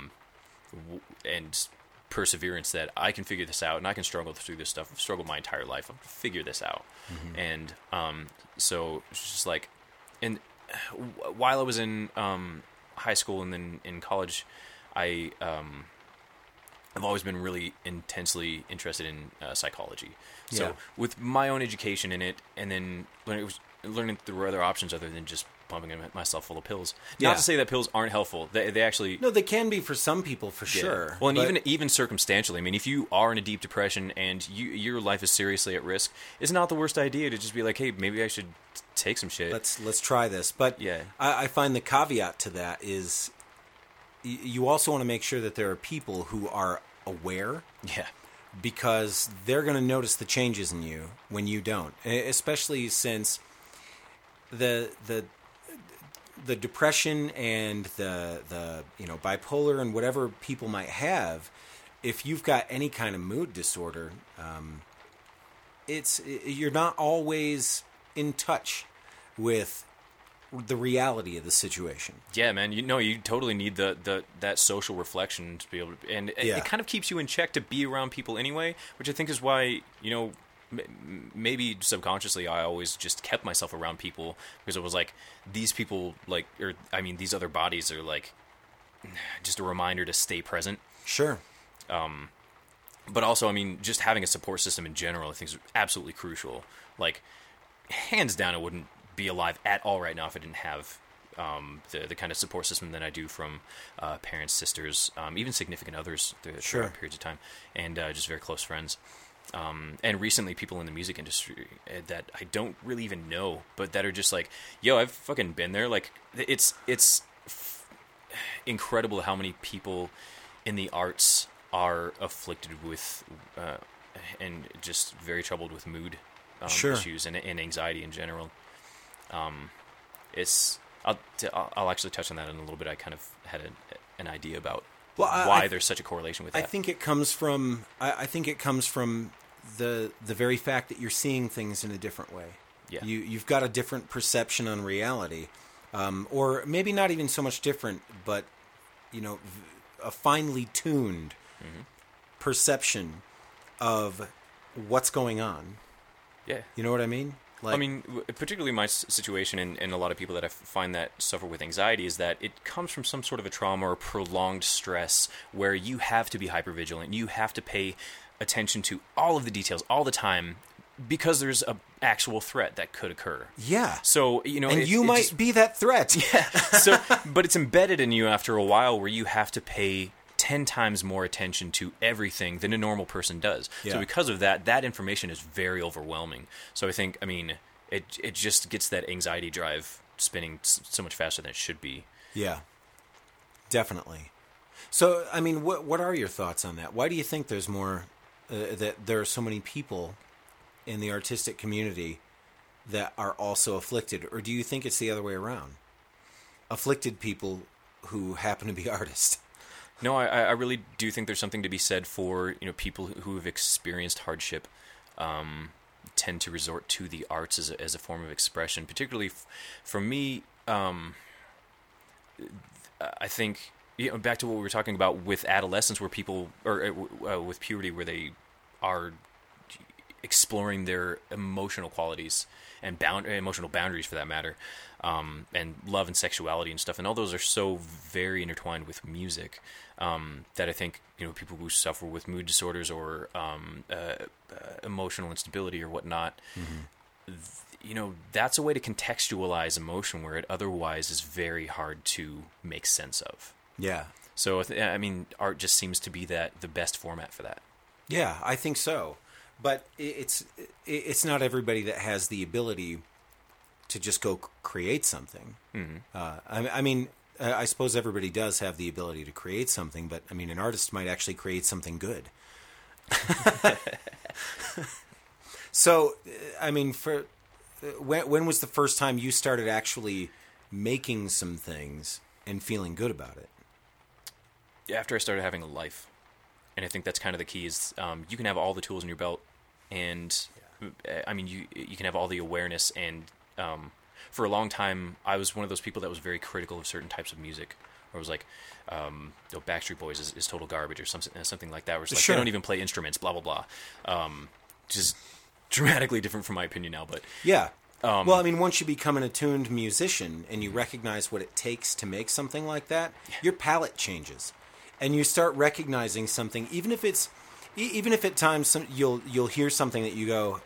perseverance that I can figure this out, and I can struggle through this stuff. I've struggled my entire life. I'll figure this out. Mm-hmm. And so it's just like, and while I was in high school and then in college, I've always been really intensely interested in psychology. So with my own education in it, and then learning through other options other than just pumping myself full of pills. Not to say that pills aren't helpful. They actually... No, they can be for some people, for sure. Well, and even circumstantially. I mean, if you are in a deep depression and your life is seriously at risk, it's not the worst idea to just be like, hey, maybe I should take some shit. Let's try this. But I find the caveat to that is you also want to make sure that there are people who are aware. Yeah. Because they're going to notice the changes in you when you don't. Especially since the depression and the bipolar and whatever people might have, if you've got any kind of mood disorder, you're not always in touch with the reality of the situation. Yeah, man. You totally need that social reflection to be able to, and it kind of keeps you in check to be around people anyway, which I think is why, maybe subconsciously I always just kept myself around people, because it was like, these people, these other bodies are like just a reminder to stay present. Sure. But also, just having a support system in general, I think is absolutely crucial. Like, hands down, I wouldn't be alive at all right now if I didn't have the kind of support system that I do from parents, sisters, even significant others throughout periods of time, and just very close friends. And recently, people in the music industry that I don't really even know, but that are just like, yo, I've fucking been there. Like, it's incredible how many people in the arts are afflicted with and just very troubled with mood issues and anxiety in general. I'll actually touch on that in a little bit. I kind of had an idea about why there's such a correlation with that. I think it comes from the very fact that you're seeing things in a different way. Yeah. You've got a different perception on reality, or maybe not even so much different, but a finely tuned perception of what's going on. Yeah. You know what I mean? Like, particularly my situation and a lot of people that I find that suffer with anxiety is that it comes from some sort of a trauma or prolonged stress where you have to be hypervigilant. You have to pay attention to all of the details all the time because there's a actual threat that could occur. Yeah. So, and you might be that threat. Yeah. So, but it's embedded in you after a while where you have to pay 10 times more attention to everything than a normal person does. Yeah. So because of that information is very overwhelming. So I think, it just gets that anxiety drive spinning so much faster than it should be. Yeah, definitely. So, what are your thoughts on that? Why do you think there's more, that there are so many people in the artistic community that are also afflicted? Or do you think it's the other way around? Afflicted people who happen to be artists? No, I really do think there's something to be said for, people who have experienced hardship tend to resort to the arts as a form of expression. Particularly for me, I think, back to what we were talking about with adolescence, where people, or with puberty, where they are exploring their emotional qualities and emotional boundaries, for that matter, and love and sexuality and stuff, and all those are so very intertwined with music, that I think people who suffer with mood disorders or emotional instability or whatnot, that's a way to contextualize emotion where it otherwise is very hard to make sense of. Yeah. So art just seems to be the best format for that. Yeah, I think so. But it's not everybody that has the ability to just go create something. Mm-hmm. I suppose everybody does have the ability to create something, but an artist might actually create something good. So, when was the first time you started actually making some things and feeling good about it? After I started having a life. And I think that's kind of the key is you can have all the tools in your belt and, you can have all the awareness. And for a long time, I was one of those people that was very critical of certain types of music. Or was like, Backstreet Boys is total garbage or something like that. Where it's like, they don't even play instruments, blah, blah, blah. Just dramatically different from my opinion now. But yeah. Once you become an attuned musician and you recognize what it takes to make something like that, your palette changes. And you start recognizing something, even if at times you'll hear something that you go,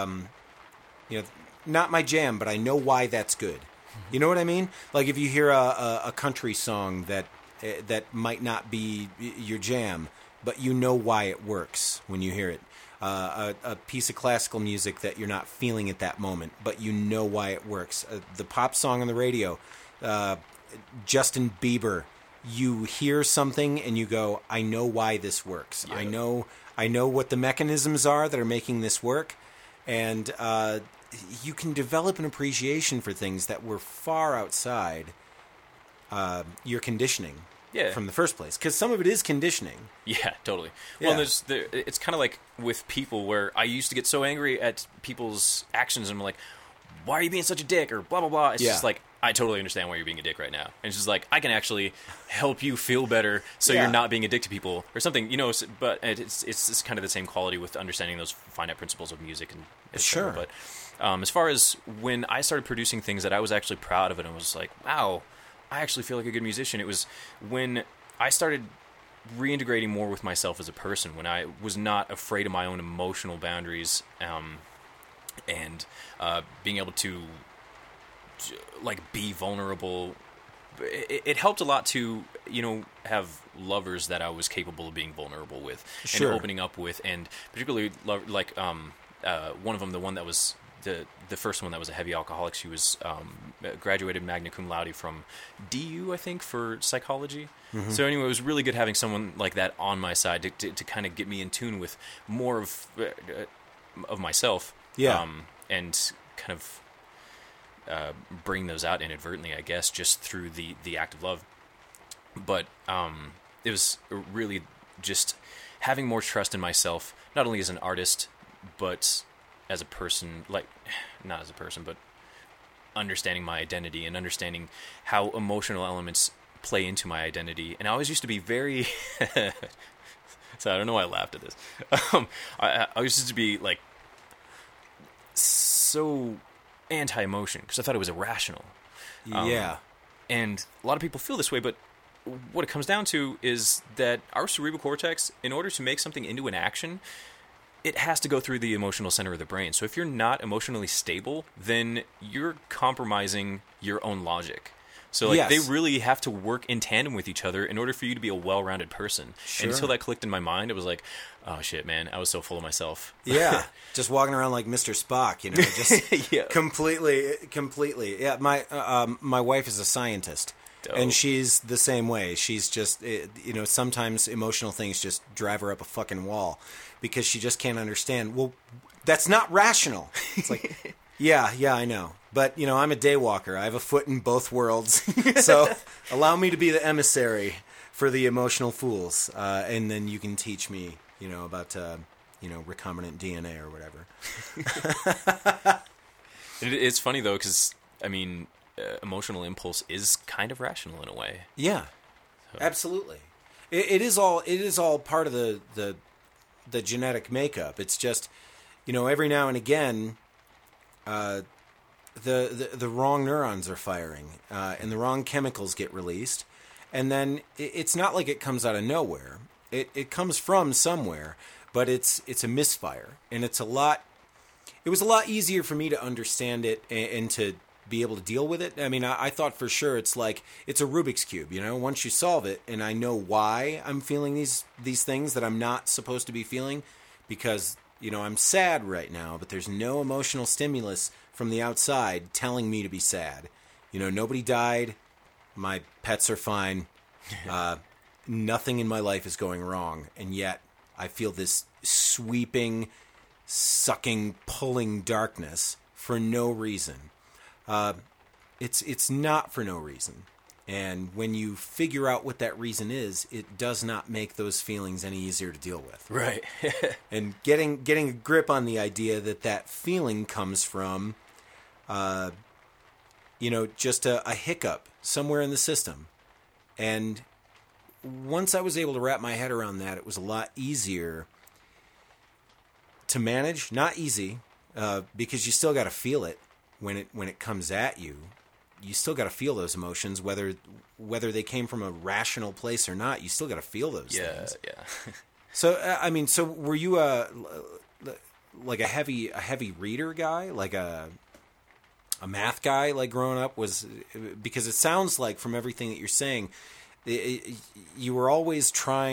not my jam, but I know why that's good. You know what I mean? Like if you hear a country song that might not be your jam, but you know why it works when you hear it. A piece of classical music that you're not feeling at that moment, but you know why it works. The pop song on the radio, Justin Bieber. You hear something and you go, I know why this works. Yeah. I know what the mechanisms are that are making this work. And you can develop an appreciation for things that were far outside your conditioning. from the first place, because some of it is conditioning. Yeah, totally. Yeah. Well, it's kind of like with people where I used to get so angry at people's actions, and I'm like, why are you being such a dick, or blah, blah, blah. It's just like, I totally understand why you're being a dick right now. And it's just like, I can actually help you feel better so you're not being a dick to people or something, you know. But it's kind of the same quality with understanding those finite principles of music and Sure. But as far as when I started producing things that I was actually proud of, and I was like, wow, I actually feel like a good musician. It was when I started reintegrating more with myself as a person, when I was not afraid of my own emotional boundaries, and being able to like be vulnerable. It helped a lot to, you know, have lovers that I was capable of being vulnerable with and opening up with, and particularly like one of them, the one that was the first one that was a heavy alcoholic. She was graduated magna cum laude from DU, I think, for psychology. Mm-hmm. So anyway, it was really good having someone like that on my side to kind of get me in tune with more of myself. Yeah, and kind of bring those out inadvertently, I guess, just through the act of love. But it was really just having more trust in myself, not only as an artist, but as a person, like, not as a person, but understanding my identity and understanding how emotional elements play into my identity. And I always used to be very, so I don't know why I laughed at this. I used to be like so anti-emotion because I thought it was irrational. And a lot of people feel this way, but what it comes down to is that our cerebral cortex, in order to make something into an action, it has to go through the emotional center of the brain. So if you're not emotionally stable, then you're compromising your own logic. So like they really have to work in tandem with each other in order for you to be a well-rounded person. Sure. And until that clicked in my mind, it was like, oh shit, man, I was so full of myself. Yeah, just walking around like Mr. Spock, you know, just completely. Yeah, my wife is a scientist. Dope. And she's the same way. She's just, you know, sometimes emotional things just drive her up a fucking wall because she just can't understand. Well, that's not rational. It's like, yeah, I know. But, you know, I'm a daywalker. I have a foot in both worlds. So allow me to be the emissary for the emotional fools. And then you can teach me, you know, about, you know, recombinant DNA or whatever. It's funny, though, because, I mean, emotional impulse is kind of rational in a way. Yeah, so. Absolutely. It is all part of the genetic makeup. It's just, you know, every now and again, the wrong neurons are firing, and the wrong chemicals get released, and then it's not like it comes out of nowhere. It comes from somewhere, but it's a misfire, and it was a lot easier for me to understand it and to be able to deal with it. I mean, I thought for sure it's like, it's a Rubik's Cube, you know? Once you solve it, and I know why I'm feeling these things that I'm not supposed to be feeling, because, you know, I'm sad right now, but there's no emotional stimulus from the outside telling me to be sad. You know, nobody died, my pets are fine, nothing in my life is going wrong, and yet I feel this sweeping, sucking, pulling darkness for no reason. It's not for no reason. And when you figure out what that reason is, it does not make those feelings any easier to deal with. Right. And getting a grip on the idea that feeling comes from, you know, just a hiccup somewhere in the system. And once I was able to wrap my head around that, it was a lot easier to manage. Not easy, because you still got to feel it. When it comes at you, you still got to feel those emotions, whether they came from a rational place or not. You still got to feel those things. Yeah. So I mean, so were you like a heavy reader guy, like a math guy, like growing up? Because it sounds like from everything that you're saying, you were always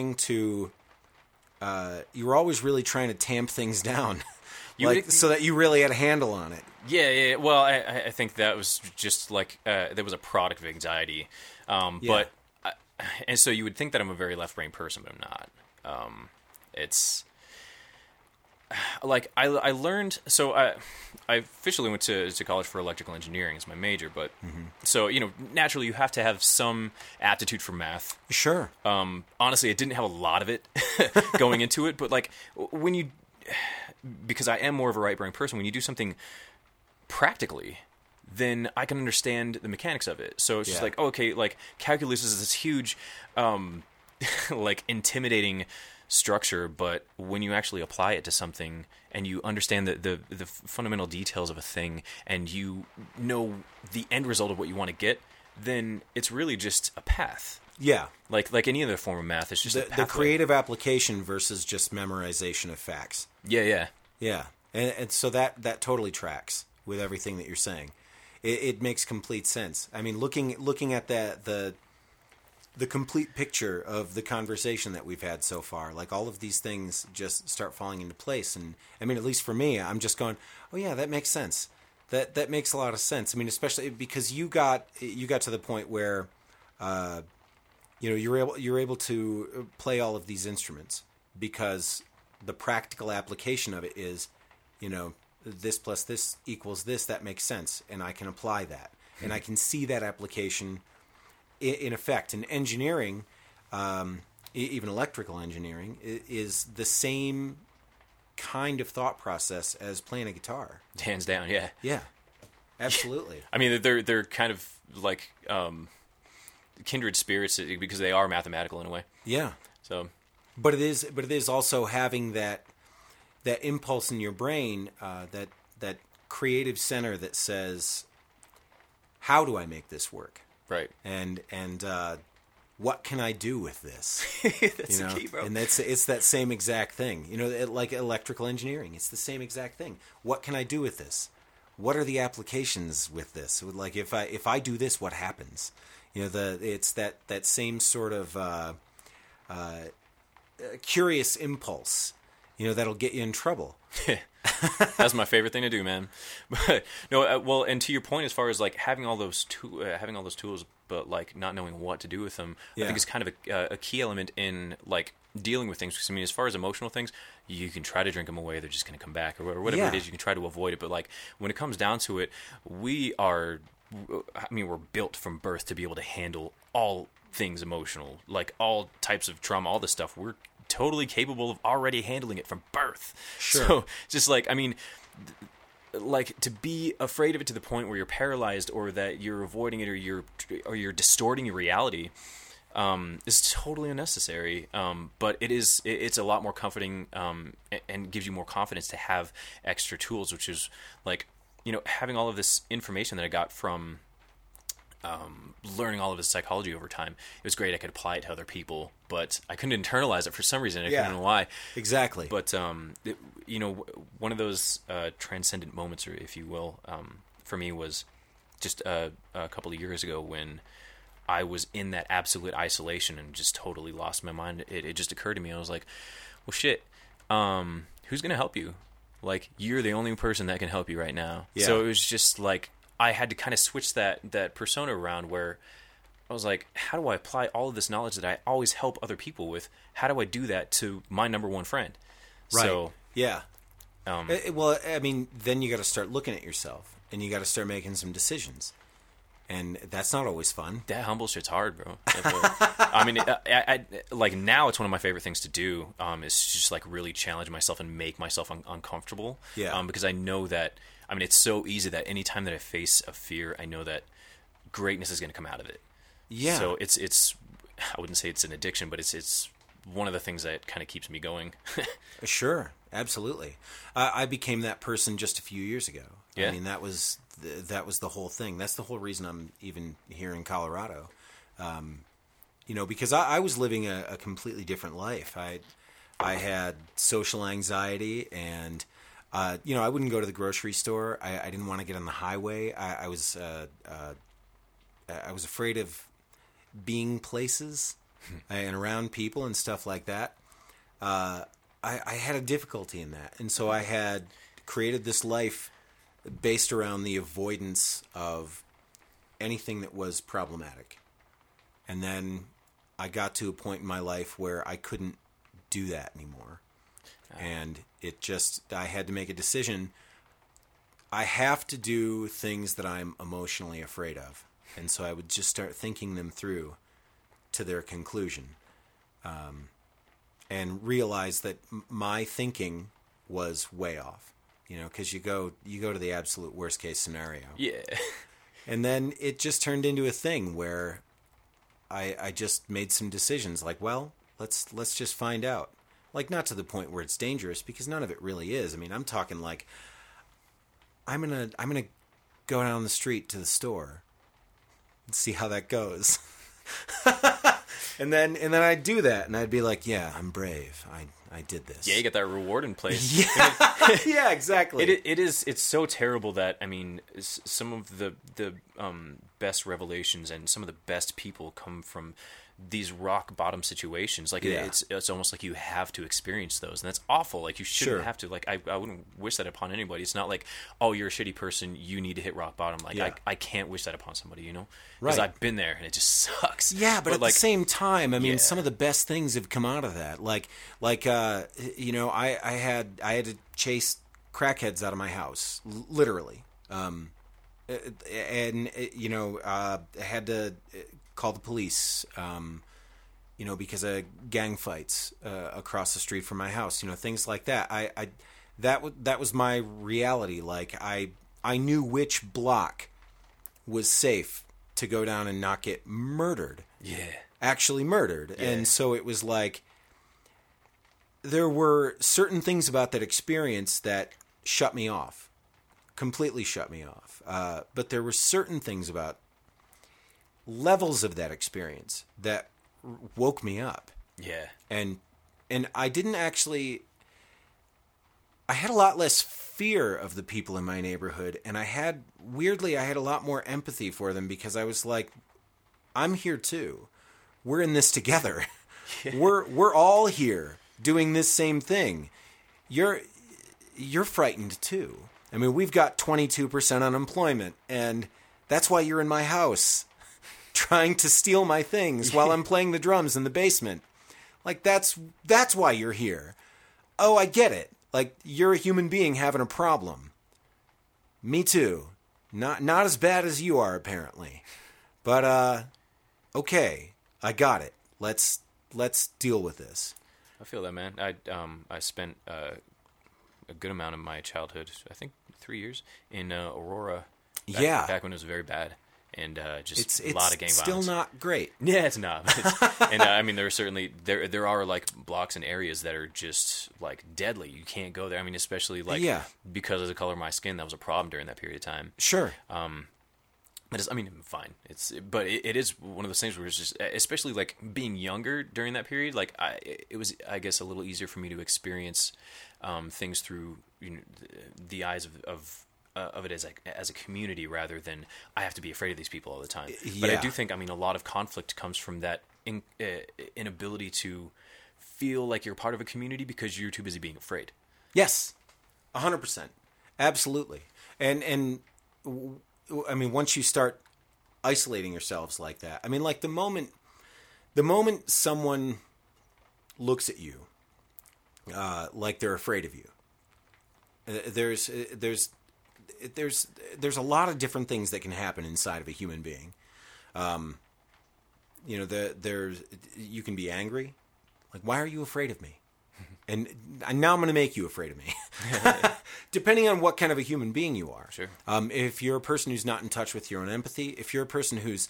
really trying to tamp things down. So that you really had a handle on it. Yeah. Well, I think that was just like there was a product of anxiety, but and so you would think that I'm a very left brain person, but I'm not. like I learned. So I officially went to college for electrical engineering as my major, but so naturally you have to have some aptitude for math. Sure. Honestly, I didn't have a lot of it going into it, but like when you, because I am more of a right brain person, when you do something practically, then I can understand the mechanics of it. So it's just like, okay, like calculus is this huge, like intimidating structure, but when you actually apply it to something and you understand the fundamental details of a thing and you know the end result of what you want to get, then it's really just a path. Yeah. Like any other form of math, it's just a pathway. The creative application versus just memorization of facts. Yeah. Yeah. And so that totally tracks with everything that you're saying. It makes complete sense. I mean, looking at the complete picture of the conversation that we've had so far, like all of these things just start falling into place. And I mean, at least for me, I'm just going, oh yeah, that makes sense. That makes a lot of sense. I mean, especially because you got to the point where, you're able to play all of these instruments because the practical application of it is, this plus this equals this. That makes sense, and I can apply that, and I can see that application in effect. In engineering, even electrical engineering, is the same kind of thought process as playing a guitar. Hands down, yeah. Yeah, absolutely. I mean, they're kind of like kindred spirits because they are mathematical in a way. Yeah. So, but it is also having that impulse in your brain, that creative center that says, how do I make this work? Right. And what can I do with this? That's the key, bro. And it's that same exact thing. Like electrical engineering, it's the same exact thing. What can I do with this? What are the applications with this? Like if I do this, what happens? It's that same sort of curious impulse, that'll get you in trouble. That's my favorite thing to do, man. But no, well, and to your point, as far as like having all those tools, but like not knowing what to do with them, I think is kind of a key element in like dealing with things. Because I mean, as far as emotional things, you can try to drink them away; they're just going to come back, or whatever it is. You can try to avoid it, but like when it comes down to it, we're built from birth to be able to handle all things emotional, like all types of trauma, all this stuff. We're totally capable of already handling it from birth. Sure. So just like, I mean, like to be afraid of it to the point where you're paralyzed or that you're avoiding it or you're distorting your reality is totally unnecessary. But it's a lot more comforting and gives you more confidence to have extra tools, which is like, having all of this information that I got from learning all of his psychology over time. It was great. I could apply it to other people, but I couldn't internalize it for some reason. I couldn't know why. Exactly. But one of those transcendent moments, or if you will, for me was just a couple of years ago when I was in that absolute isolation and just totally lost my mind. It just occurred to me. I was like, well, shit. Who's gonna help you? Like, you're the only person that can help you right now. Yeah. So it was just like I had to kind of switch that persona around where I was like, how do I apply all of this knowledge that I always help other people with? How do I do that to my number one friend? Right. So, yeah. Well, I mean, then you got to start looking at yourself and you got to start making some decisions. And that's not always fun. That humble shit's hard, bro. I mean, I like now it's one of my favorite things to do is just like really challenge myself and make myself uncomfortable. Yeah. Because I know that, I mean, it's so easy that anytime that I face a fear, I know that greatness is going to come out of it. Yeah. So it's I wouldn't say it's an addiction, but it's one of the things that kind of keeps me going. Sure. Absolutely. I became that person just a few years ago. Yeah. I mean, that was the whole thing. That's the whole reason I'm even here in Colorado. Because I was living a completely different life. I had social anxiety and, I wouldn't go to the grocery store. I didn't want to get on the highway. I was afraid of being places and around people and stuff like that. I had a difficulty in that. And so I had created this life based around the avoidance of anything that was problematic. And then I got to a point in my life where I couldn't do that anymore. And I had to make a decision. I have to do things that I'm emotionally afraid of. And so I would just start thinking them through to their conclusion. And realize that my thinking was way off. Because you go to the absolute worst case scenario. Yeah. And then it just turned into a thing where I just made some decisions like, well, let's just find out. Like, not to the point where it's dangerous, because none of it really is. I mean, I'm talking like, I'm gonna go down the street to the store and see how that goes. and then I'd do that, and I'd be like, yeah, I'm brave. I did this. Yeah, you get that reward in place. Yeah, yeah, exactly. It's so terrible that, I mean, some of the best revelations and some of the best people come from these rock bottom situations. Like, it's almost like you have to experience those, and that's awful. Like, you shouldn't have to. Like, I wouldn't wish that upon anybody. It's not like, oh, you're a shitty person, you need to hit rock bottom. Like, I can't wish that upon somebody, because I've been there and it just sucks. Yeah, but at the same time, I mean, some of the best things have come out of that. Like I had to chase crackheads out of my house, literally. I had to call the police, because of gang fights across the street from my house, things like that. That was my reality. Like, I knew which block was safe to go down and not get murdered. Yeah. Actually murdered. Yeah. And so it was like, there were certain things about that experience that shut me off. Completely shut me off. But there were certain things about levels of that experience that woke me up. Yeah. And I didn't actually... I had a lot less fear of the people in my neighborhood, and I had a lot more empathy for them, because I was like, I'm here too. We're in this together. Yeah. We're all here doing this same thing. You're frightened too. I mean, we've got 22% unemployment, and that's why you're in my house, trying to steal my things while I'm playing the drums in the basement. Like, that's why you're here. Oh, I get it. Like, you're a human being having a problem. Me too. Not as bad as you are, apparently. But okay, I got it. Let's deal with this. I feel that, man. I spent a good amount of my childhood, I think 3 years, in Aurora. Back when it was very bad. And just a lot of gang violence. It's still not great. Yeah, it's not. And I mean, there are certainly there are like blocks and areas that are just like deadly. You can't go there. I mean, especially like because of the color of my skin, that was a problem during that period of time. Sure. Fine. It is one of those things where it's just, especially like being younger during that period. Like it was, I guess, a little easier for me to experience things through the eyes of it as a community, rather than I have to be afraid of these people all the time. But I do think, a lot of conflict comes from that inability to feel like you're part of a community because you're too busy being afraid. Yes, 100%, absolutely. And I mean, once you start isolating yourselves like that, I mean, like the moment someone looks at you like they're afraid of you, there's a lot of different things that can happen inside of a human being. You can be angry. Like, why are you afraid of me? And now I'm going to make you afraid of me. Depending on what kind of a human being you are. Sure. If you're a person who's not in touch with your own empathy, if you're a person who's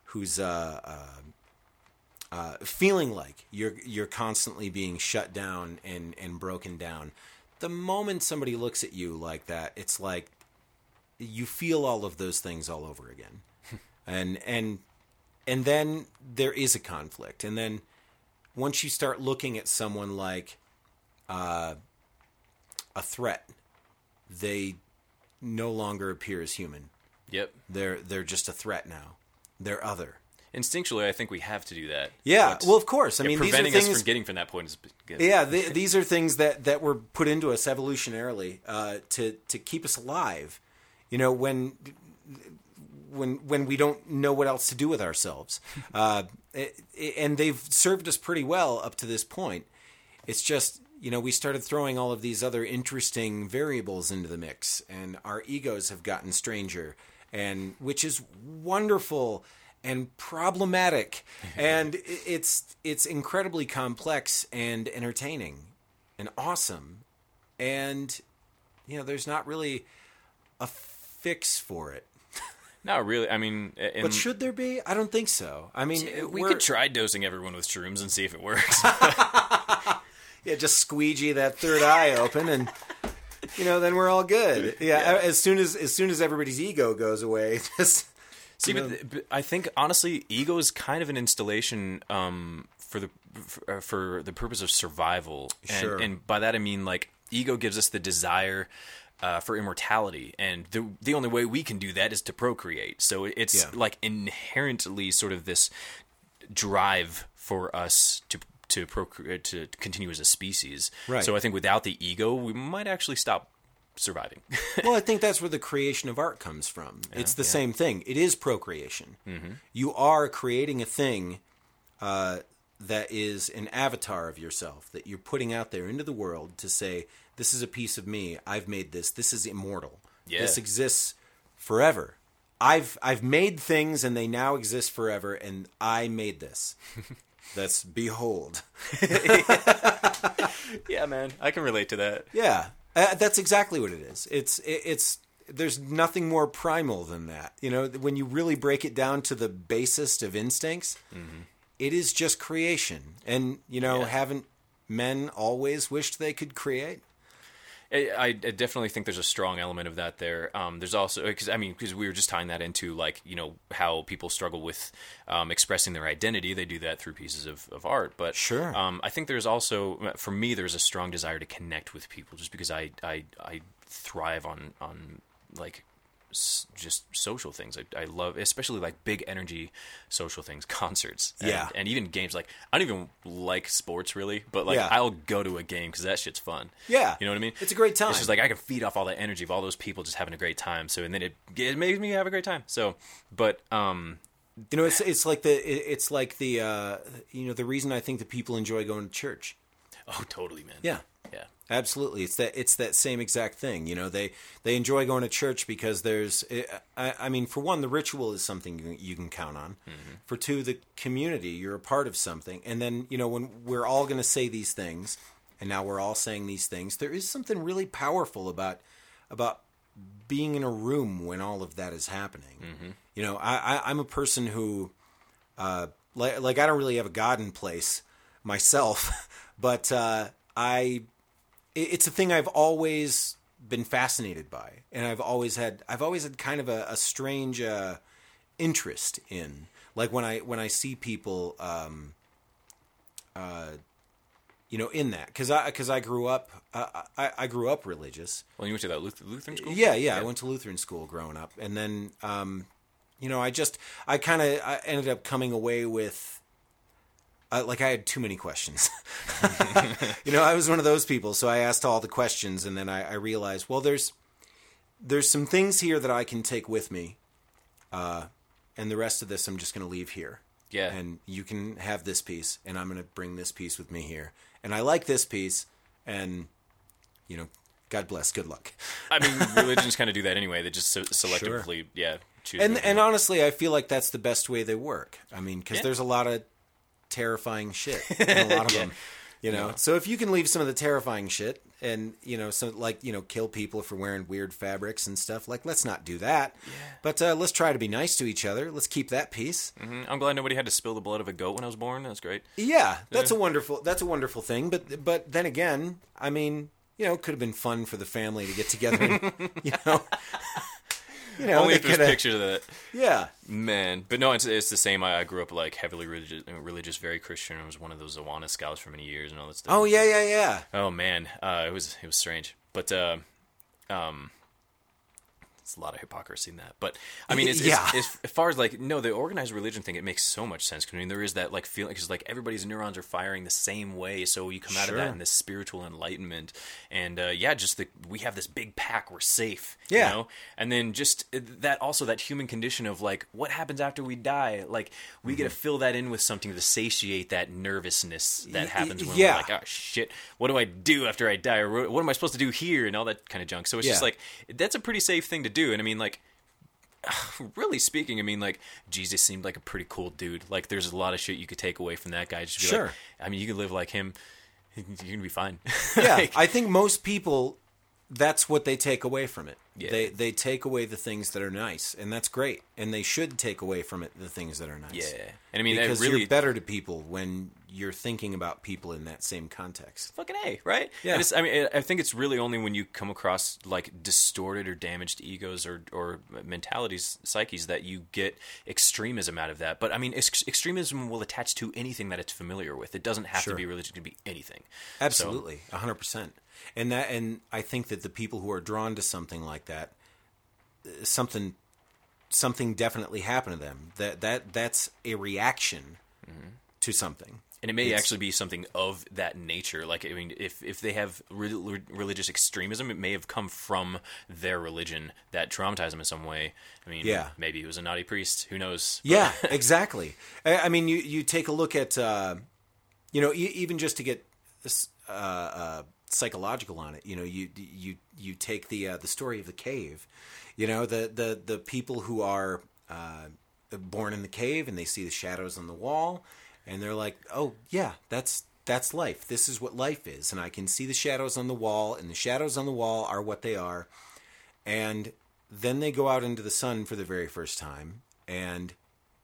feeling like you're constantly being shut down and broken down, the moment somebody looks at you like that, it's like you feel all of those things all over again. and then there is a conflict. And then once you start looking at someone like a threat, they no longer appear as human. Yep. They're just a threat now. They're other. Instinctually, I think we have to do that. Yeah, well, of course. I mean, preventing these are things, us from getting from that point is good. Yeah, these are things that were put into us evolutionarily to keep us alive. When we don't know what else to do with ourselves, and they've served us pretty well up to this point. It's just we started throwing all of these other interesting variables into the mix, and our egos have gotten stranger, and which is wonderful and problematic, and it's incredibly complex and entertaining and awesome, and there's not really a fix for it. Not really. I mean, But should there be? I don't think so. I mean, we could try dosing everyone with shrooms and see if it works. Yeah, just squeegee that third eye open, and then we're all good. Yeah, as soon as everybody's ego goes away, just see. But I think honestly, ego is kind of an installation for the purpose of survival, and, Sure. and by that I mean like ego gives us the desire for immortality, and the only way we can do that is to procreate. So it's like inherently sort of this drive for us to procreate, to continue as a species. Right. So I think without the ego, we might actually stop surviving. Well, I think that's where the creation of art comes from. It's the same thing. It is procreation. Mm-hmm. You are creating a thing that is an avatar of yourself that you're putting out there into the world to say, this is a piece of me. I've made this. This is immortal. Yeah. This exists forever. I've made things and they now exist forever, and I made this. That's behold. Yeah, man, I can relate to that. Yeah, that's exactly what it is. It's there's nothing more primal than that. When you really break it down to the basest of instincts, it is just creation. And haven't men always wished they could create? I definitely think there's a strong element of that there. There's also because we were just tying that into how people struggle with expressing their identity. They do that through pieces of art. But Sure. I think there's also, for me, there's a strong desire to connect with people, just because I thrive on just social things. I love, especially like big energy social things, concerts, and even games. Like, I don't even like sports really, but I'll go to a game because that shit's fun. Yeah, you know what I mean. It's a great time. It's just like I can feed off all that energy of all those people just having a great time. So, and then it makes me have a great time. So, but it's like the the reason I think that people enjoy going to church. Oh, totally, man. Yeah. Absolutely, it's that same exact thing. They enjoy going to church because there's, I mean, for one, the ritual is something you can count on. Mm-hmm. For two, the community, you're a part of something. And then when we're all going to say these things, and now we're all saying these things, there is something really powerful about being in a room when all of that is happening. Mm-hmm. I'm a person who, I don't really have a God in place myself, but it's a thing I've always been fascinated by, and I've always had kind of a strange interest in, like when I see people, in that, because I grew up I grew up religious. Well, you went to that Lutheran school? Yeah, I went to Lutheran school growing up, and then I ended up coming away with. I had too many questions. I was one of those people, so I asked all the questions, and then I realized, well, there's some things here that I can take with me, and the rest of this I'm just going to leave here. Yeah. And you can have this piece, and I'm going to bring this piece with me here. And I like this piece, and, God bless, good luck. I mean, religions kind of do that anyway. They just selectively, choose. And honestly, I feel like that's the best way they work. I mean, because there's a lot of terrifying shit in a lot of them, So if you can leave some of the terrifying shit and, kill people for wearing weird fabrics and stuff, let's not do that. Yeah. But let's try to be nice to each other. Let's keep that peace. Mm-hmm. I'm glad nobody had to spill the blood of a goat when I was born. That's great. Yeah, that's a wonderful thing. But then again, I mean, it could have been fun for the family to get together and, only if there's pictures of that. Yeah, man. But no, it's the same. I grew up heavily religious, very Christian. I was one of those Awana scouts for many years and all that stuff. Oh yeah. Oh man, it was strange. But It's a lot of hypocrisy in that, but I mean, it's as far as like no, the organized religion thing, it makes so much sense. I mean, there is that like feeling because like everybody's neurons are firing the same way, so you come out of that in this spiritual enlightenment, and just we have this big pack, we're safe, you know, and then just that also that human condition of like what happens after we die, like we get to fill that in with something to satiate that nervousness that happens when we're like, oh shit, what do I do after I die, or what am I supposed to do here, and all that kind of junk. So it's just like that's a pretty safe thing to do. And I mean, like, really speaking, I mean, like, Jesus seemed like a pretty cool dude. Like, there's a lot of shit you could take away from that guy. Just be like, I mean, you can live like him. You're going to be fine. Like, I think most people, that's what they take away from it. Yeah. They take away the things that are nice, and that's great. And they should take away from it the things that are nice. Yeah. And I mean, because really, you're better to people when you're thinking about people in that same context. Fucking A, right? Yeah. I mean, I think it's really only when you come across like distorted or damaged egos or mentalities, psyches, that you get extremism out of that. But I mean, extremism will attach to anything that it's familiar with. It doesn't have to be religion; it can be anything. Absolutely, 100%. And I think that the people who are drawn to something like that, something definitely happened to them. That's a reaction to something. And it may actually be something of that nature. Like, I mean, if they have religious extremism, it may have come from their religion that traumatized them in some way. I mean, maybe he was a naughty priest. Who knows? Yeah, exactly. I mean, you take a look at, even just to get psychological on it, you take the story of the cave. The people who are born in the cave and they see the shadows on the wall. And they're like, oh, yeah, that's life. This is what life is. And I can see the shadows on the wall, and the shadows on the wall are what they are. And then they go out into the sun for the very first time, and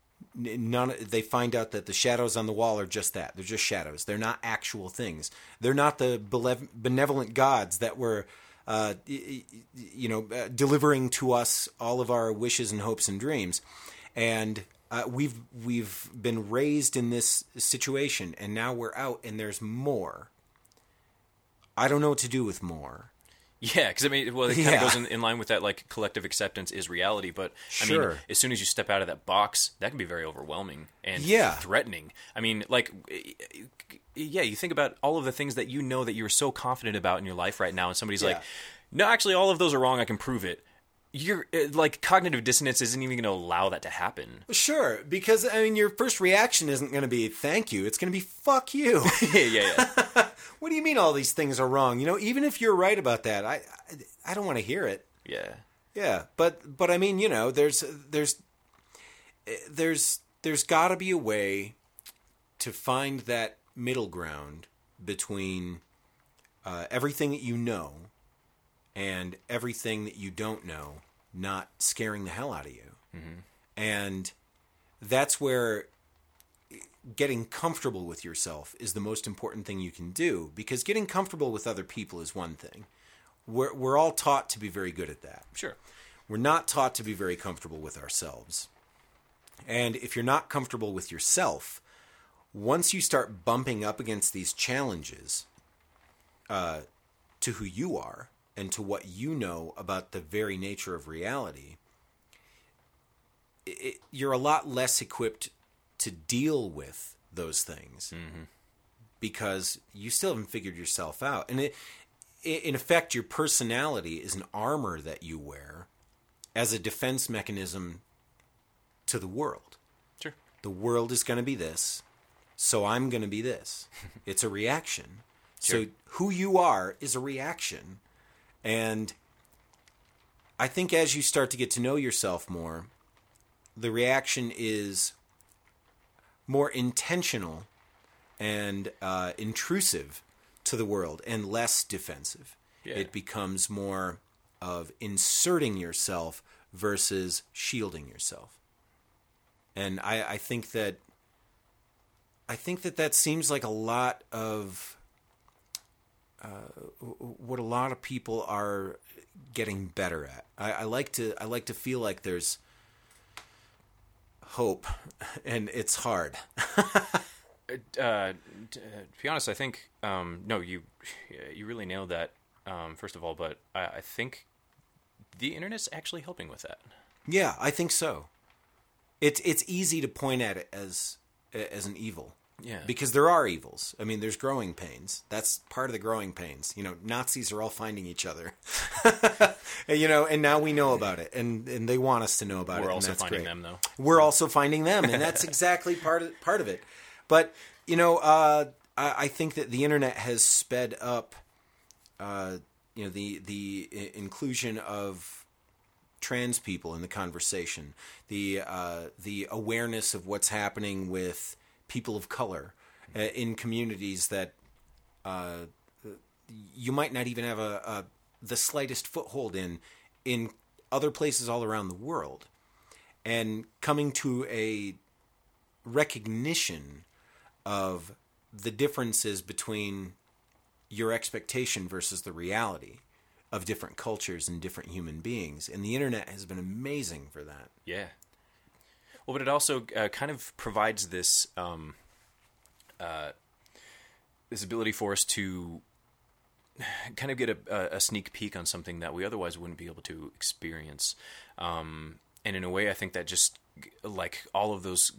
they find out that the shadows on the wall are just that. They're just shadows. They're not actual things. They're not the benevolent gods that were, delivering to us all of our wishes and hopes and dreams. And we've been raised in this situation, and now we're out, and there's more. I don't know what to do with more. Yeah, because I mean, well, it kind of goes in line with that, like, collective acceptance is reality. But I mean, as soon as you step out of that box, that can be very overwhelming and threatening. I mean, like, you think about all of the things that that you're so confident about in your life right now, and somebody's like, no, actually, all of those are wrong. I can prove it. You're like, cognitive dissonance isn't even going to allow that to happen. Sure, because I mean, your first reaction isn't going to be thank you. It's going to be fuck you. Yeah. What do you mean all these things are wrong? Even if you're right about that, I don't want to hear it. Yeah. But I mean, there's got to be a way to find that middle ground between everything that you know and everything that you don't know not scaring the hell out of you. Mm-hmm. And that's where getting comfortable with yourself is the most important thing you can do, because getting comfortable with other people is one thing. We're all taught to be very good at that. Sure. We're not taught to be very comfortable with ourselves. And if you're not comfortable with yourself, once you start bumping up against these challenges to who you are, and to what you know about the very nature of reality, you're a lot less equipped to deal with those things because you still haven't figured yourself out. And in effect, your personality is an armor that you wear as a defense mechanism to the world. Sure. The world is going to be this, so I'm going to be this. It's a reaction. Sure. So who you are is a reaction. And I think as you start to get to know yourself more, the reaction is more intentional and intrusive to the world and less defensive. Yeah. It becomes more of inserting yourself versus shielding yourself. And I think that seems like a lot of what a lot of people are getting better at. I like to feel like there's hope, and it's hard. To be honest, I think no, you really nailed that. First of all, but I think the internet's actually helping with that. Yeah, I think so. It's easy to point at it as an evil. Yeah. Because there are evils. I mean, there's growing pains. That's part of the growing pains. Nazis are all finding each other. And now we know about it, and they want us to know about it. We're also and that's finding great. them, though. We're also finding them, and that's exactly part of it. But I think that the internet has sped up, the inclusion of trans people in the conversation, the awareness of what's happening with people of color in communities that you might not even have the slightest foothold in other places all around the world, and coming to a recognition of the differences between your expectation versus the reality of different cultures and different human beings. And the internet has been amazing for that. Yeah. Well, but it also kind of provides this this ability for us to kind of get a sneak peek on something that we otherwise wouldn't be able to experience. And in a way, I think that just like all of those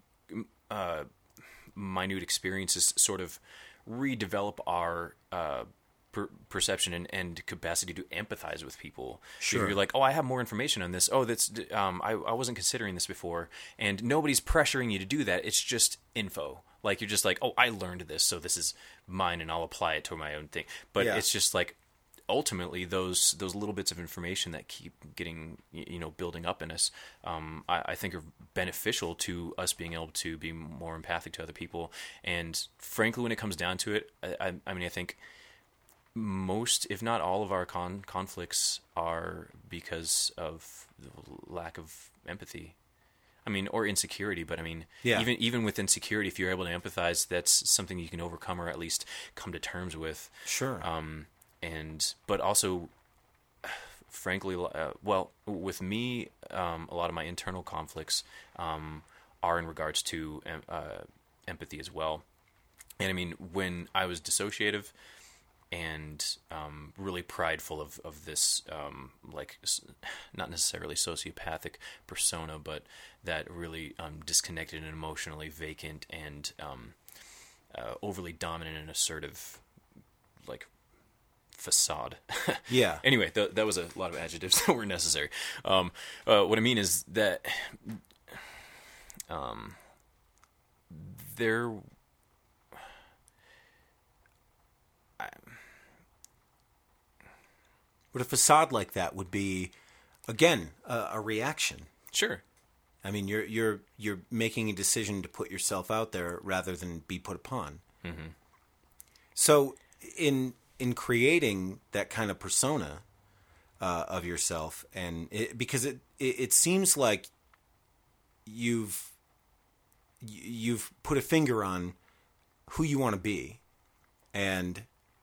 minute experiences sort of redevelop our perception and capacity to empathize with people. Sure. You're like, oh, I have more information on this. Oh, that's I wasn't considering this before, and nobody's pressuring you to do that. It's just info. Like you're just like, oh, I learned this, so this is mine, and I'll apply it to my own thing. But it's just like ultimately those little bits of information that keep getting building up in us, I think are beneficial to us being able to be more empathic to other people. And frankly, when it comes down to it, I mean, I think most, if not all, of our conflicts are because of the lack of empathy. I mean, or insecurity, but I mean, even with insecurity, if you're able to empathize, that's something you can overcome or at least come to terms with. Sure. But also, frankly, with me, a lot of my internal conflicts are in regards to empathy as well. And I mean, when I was dissociative and really prideful of this, not necessarily sociopathic persona, but that really disconnected and emotionally vacant and overly dominant and assertive, like, facade. Yeah. Anyway, that was a lot of adjectives that were necessary. What I mean is that there... But a facade like that would be, again, a reaction. Sure. I mean, you're making a decision to put yourself out there rather than be put upon. Mm-hmm. So, in creating that kind of persona of yourself, and because it seems like you've put a finger on who you want to be, and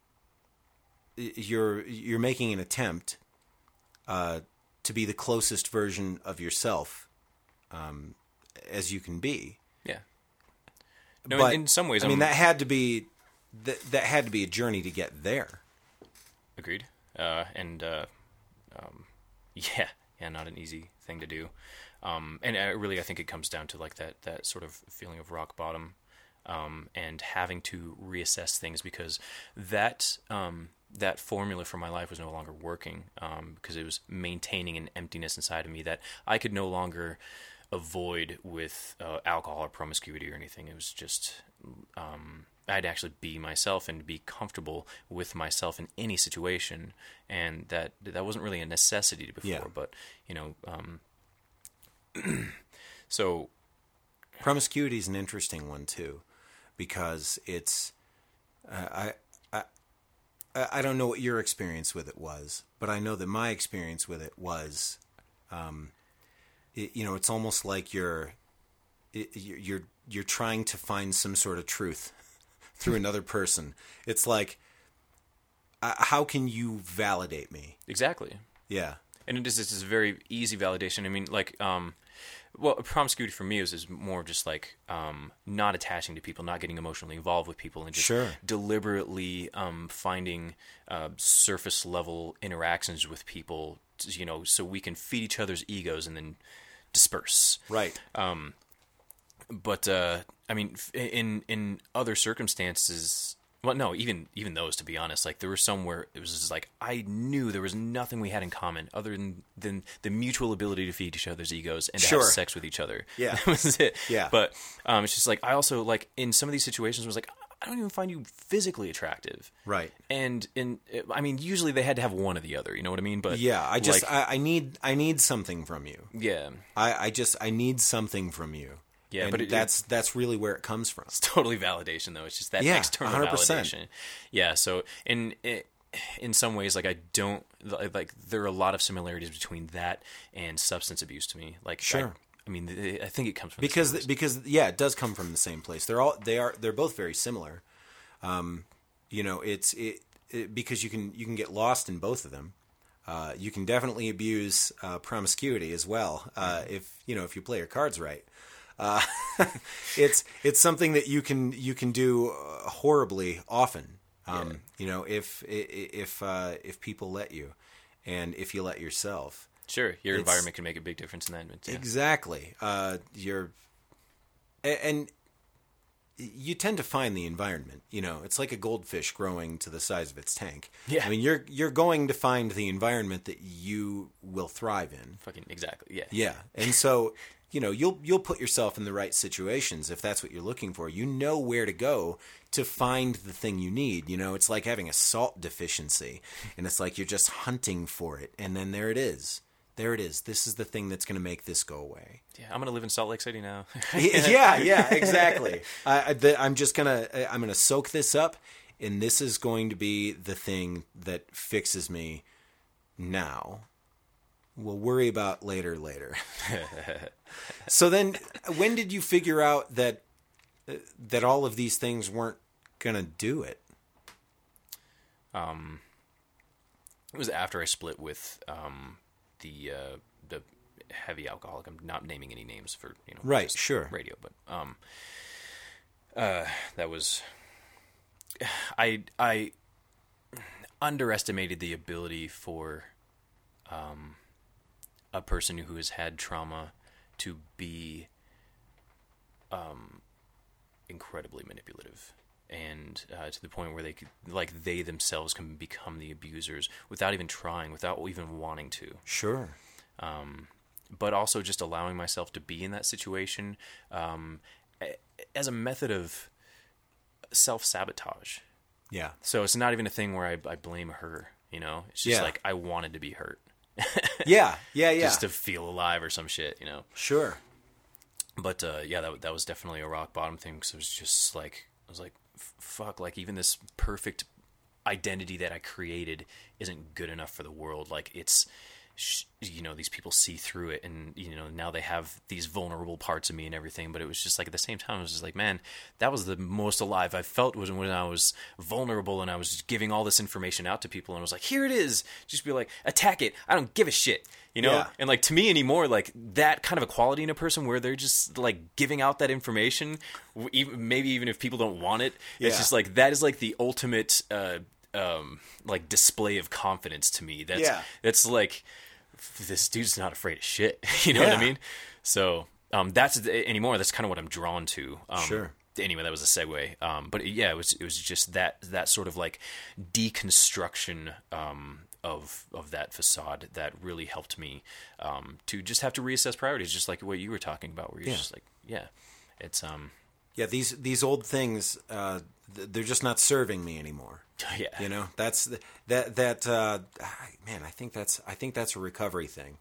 you're making an attempt to be the closest version of yourself as you can be. Yeah. No, but in some ways, I mean, that had to be a journey to get there. Agreed. Not an easy thing to do. And really, I think it comes down to like that sort of feeling of rock bottom, and having to reassess things because that formula for my life was no longer working, because it was maintaining an emptiness inside of me that I could no longer avoid with alcohol or promiscuity or anything. It was just I'd actually be myself and be comfortable with myself in any situation, and that wasn't really a necessity before. Yeah. But so promiscuity is an interesting one too, because it's I don't know what your experience with it was, but I know that my experience with it was, it's almost like you're trying to find some sort of truth through another person. It's like, how can you validate me? exactly. Yeah. And it's a very easy validation. I mean, like, promiscuity for me is more just like not attaching to people, not getting emotionally involved with people, and just Sure. deliberately finding surface level interactions with people so we can feed each other's egos and then disperse. Right. But I mean, in other circumstances, well, no, even those, to be honest, like there were some where it was just like I knew there was nothing we had in common other than the mutual ability to feed each other's egos and to have sex with each other. Yeah, that was it. Yeah, but it's just like I also like in some of these situations was like I don't even find you physically attractive. Right. And I mean, usually they had to have one or the other. You know what I mean? But yeah, I need something from you. Yeah. I need something from you. Yeah, and but that's really where it comes from. It's totally validation, though. It's just that external 100%. validation. Yeah. So in some ways, like I don't like there are a lot of similarities between that and substance abuse to me. Like, sure. I mean, I think it comes from because the same place. because yeah, it does come from the same place. They're both very similar. It's because you can get lost in both of them. You can definitely abuse promiscuity as well if you play your cards right. It's something that you can do horribly often. If people let you, and if you let yourself. Sure, your environment can make a big difference in that. Yeah. Exactly. And you tend to find the environment. It's like a goldfish growing to the size of its tank. Yeah. I mean, you're going to find the environment that you will thrive in. Fucking exactly. Yeah. Yeah, and so. You'll put yourself in the right situations if that's what you're looking for. You know where to go to find the thing you need. It's like having a salt deficiency, and it's like you're just hunting for it, and then there it is. There it is. This is the thing that's going to make this go away. Yeah, I'm going to live in Salt Lake City now. yeah, exactly. I'm gonna soak this up, and this is going to be the thing that fixes me now. We'll worry about later. So then, when did you figure out that all of these things weren't gonna do it? It was after I split with the heavy alcoholic. I'm not naming any names for right, sure, radio, but that was I underestimated the ability for a person who has had trauma to be incredibly manipulative, and to the point where they themselves can become the abusers without even trying, without even wanting to. Sure. But also just allowing myself to be in that situation as a method of self-sabotage. Yeah. So it's not even a thing where I blame her, It's just like I wanted to be hurt. Yeah. Just to feel alive or some shit, Sure. But that was definitely a rock bottom thing, because it was just like I was like, fuck, like even this perfect identity that I created isn't good enough for the world. Like it's, these people see through it, and now they have these vulnerable parts of me and everything. But it was just like at the same time, I was just like, man, that was the most alive I felt was when I was vulnerable and I was just giving all this information out to people, and I was like, here it is, just be like, attack it, I don't give a shit, Yeah. And like to me anymore, like that kind of a quality in a person where they're just like giving out that information, maybe even if people don't want it, it's just like that is like the ultimate like display of confidence to me. That's like, this dude's not afraid of shit. You know what I mean? So that's anymore. That's kind of what I'm drawn to. Sure. Anyway, that was a segue. But yeah, it was just that sort of like deconstruction of that facade that really helped me to just have to reassess priorities, just like what you were talking about, where you're just like, it's yeah, these old things, they're just not serving me anymore. Yeah. That's man, I think that's a recovery thing.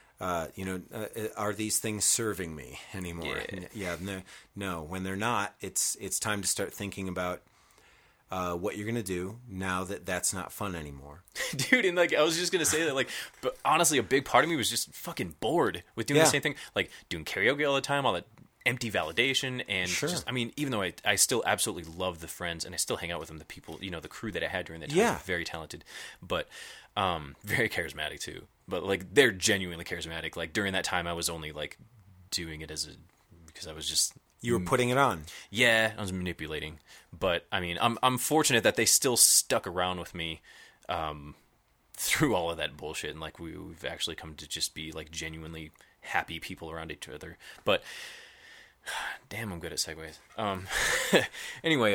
Are these things serving me anymore? Yeah. No, when they're not, it's time to start thinking about what you're going to do now that that's not fun anymore. Dude, and like I was just going to say that, like, but honestly, a big part of me was just fucking bored with doing the same thing, like doing karaoke all the time, all that empty validation, and just, I mean, even though I still absolutely love the friends and I still hang out with them, the people, the crew that I had during that time, very talented, but very charismatic too. But like they're genuinely charismatic. Like during that time, I was only like doing it because I was just, you were putting it on. Yeah, I was manipulating. But I mean, I'm fortunate that they still stuck around with me through all of that bullshit, and like we've actually come to just be like genuinely happy people around each other. But damn, I'm good at segues. Anyway,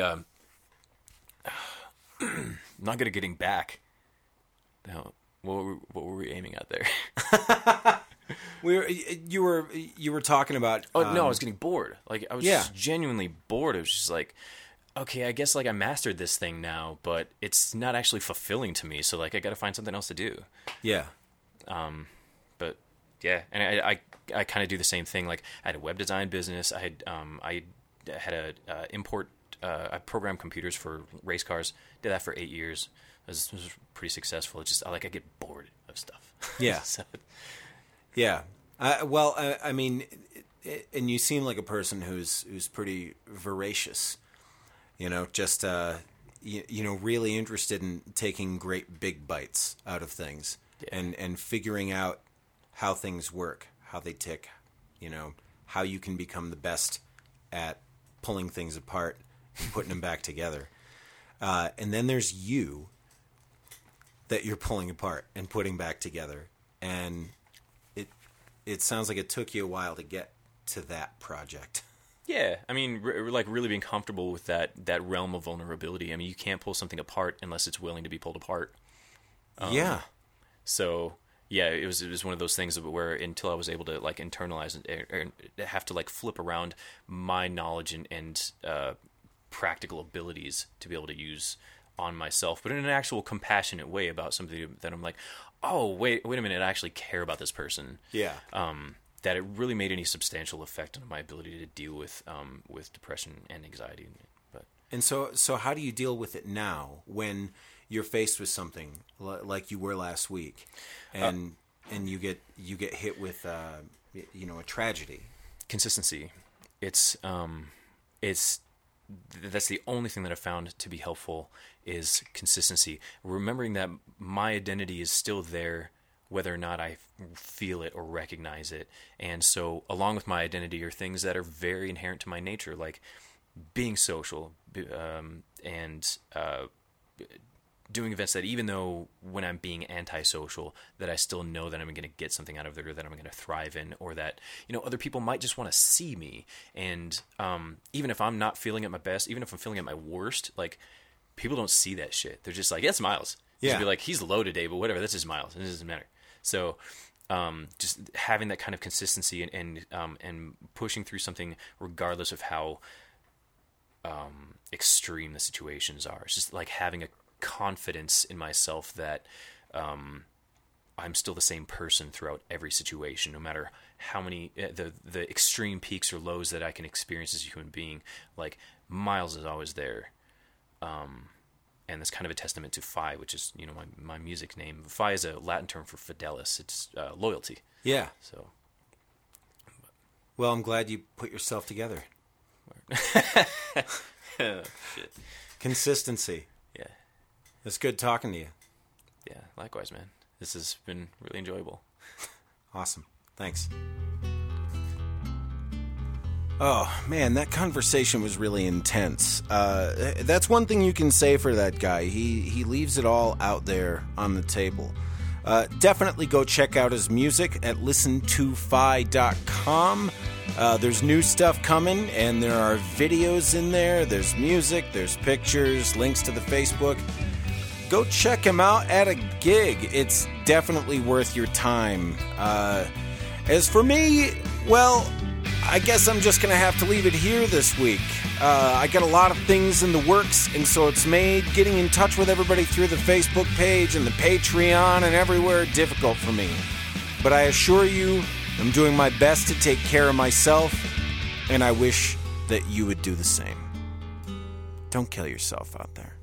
not good at getting back. Now, what were we aiming at there? You were talking about. Oh no, I was getting bored. Like I was just genuinely bored. It was just like, okay, I guess like I mastered this thing now, but it's not actually fulfilling to me. So like I got to find something else to do. Yeah. But yeah, and I kind of do the same thing. Like I had a web design business. I had I programmed computers for race cars. Did that for 8 years. It was pretty successful. It's just I get bored of stuff. Yeah. So, yeah. Well, I mean, and you seem like a person who's pretty voracious. You know, just really interested in taking great big bites out of things, and figuring out how things work, how they tick, you know, how you can become the best at pulling things apart and putting them back together. And then there's you that you're pulling apart and putting back together. And it sounds like it took you a while to get to that project. Yeah, I mean, really being comfortable with that realm of vulnerability. I mean, you can't pull something apart unless it's willing to be pulled apart. Yeah. So yeah, it was one of those things where until I was able to like internalize and have to like flip around my knowledge and practical abilities to be able to use on myself, but in an actual compassionate way about something that I'm like, oh wait a minute, I actually care about this person. Yeah. That it really made any substantial effect on my ability to deal with depression and anxiety. And so how do you deal with it now when you're faced with something like you were last week, and you get hit with a tragedy? Consistency. It's that's the only thing that I've found to be helpful is consistency. Remembering that my identity is still there, whether or not I feel it or recognize it. And so along with my identity are things that are very inherent to my nature, like being social, and doing events that even though when I'm being antisocial, that I still know that I'm going to get something out of it, or that I'm going to thrive in, or that, other people might just want to see me. And even if I'm not feeling at my best, even if I'm feeling at my worst, like people don't see that shit. They're just like, yeah, it's Miles. Yeah. Just be like, he's low today, but whatever, that's just Miles. It doesn't matter. So just having that kind of consistency and pushing through something regardless of how extreme the situations are. It's just like having a confidence in myself that I'm still the same person throughout every situation, no matter how many the extreme peaks or lows that I can experience as a human being. Like Miles is always there. And that's kind of a testament to Phi, which is, my music name. Phi is a Latin term for fidelis. It's loyalty. Yeah. So. Well, I'm glad you put yourself together. Oh, shit. Consistency. Yeah. It's good talking to you. Yeah, likewise, man. This has been really enjoyable. Awesome. Thanks. Oh, man, that conversation was really intense. That's one thing you can say for that guy. He leaves it all out there on the table. Definitely go check out his music at listentophi.com. There's new stuff coming, and there are videos in there. There's music, there's pictures, links to the Facebook. Go check him out at a gig. It's definitely worth your time. As for me, well, I guess I'm just going to have to leave it here this week. I got a lot of things in the works, and so it's made getting in touch with everybody through the Facebook page and the Patreon and everywhere difficult for me. But I assure you, I'm doing my best to take care of myself, and I wish that you would do the same. Don't kill yourself out there.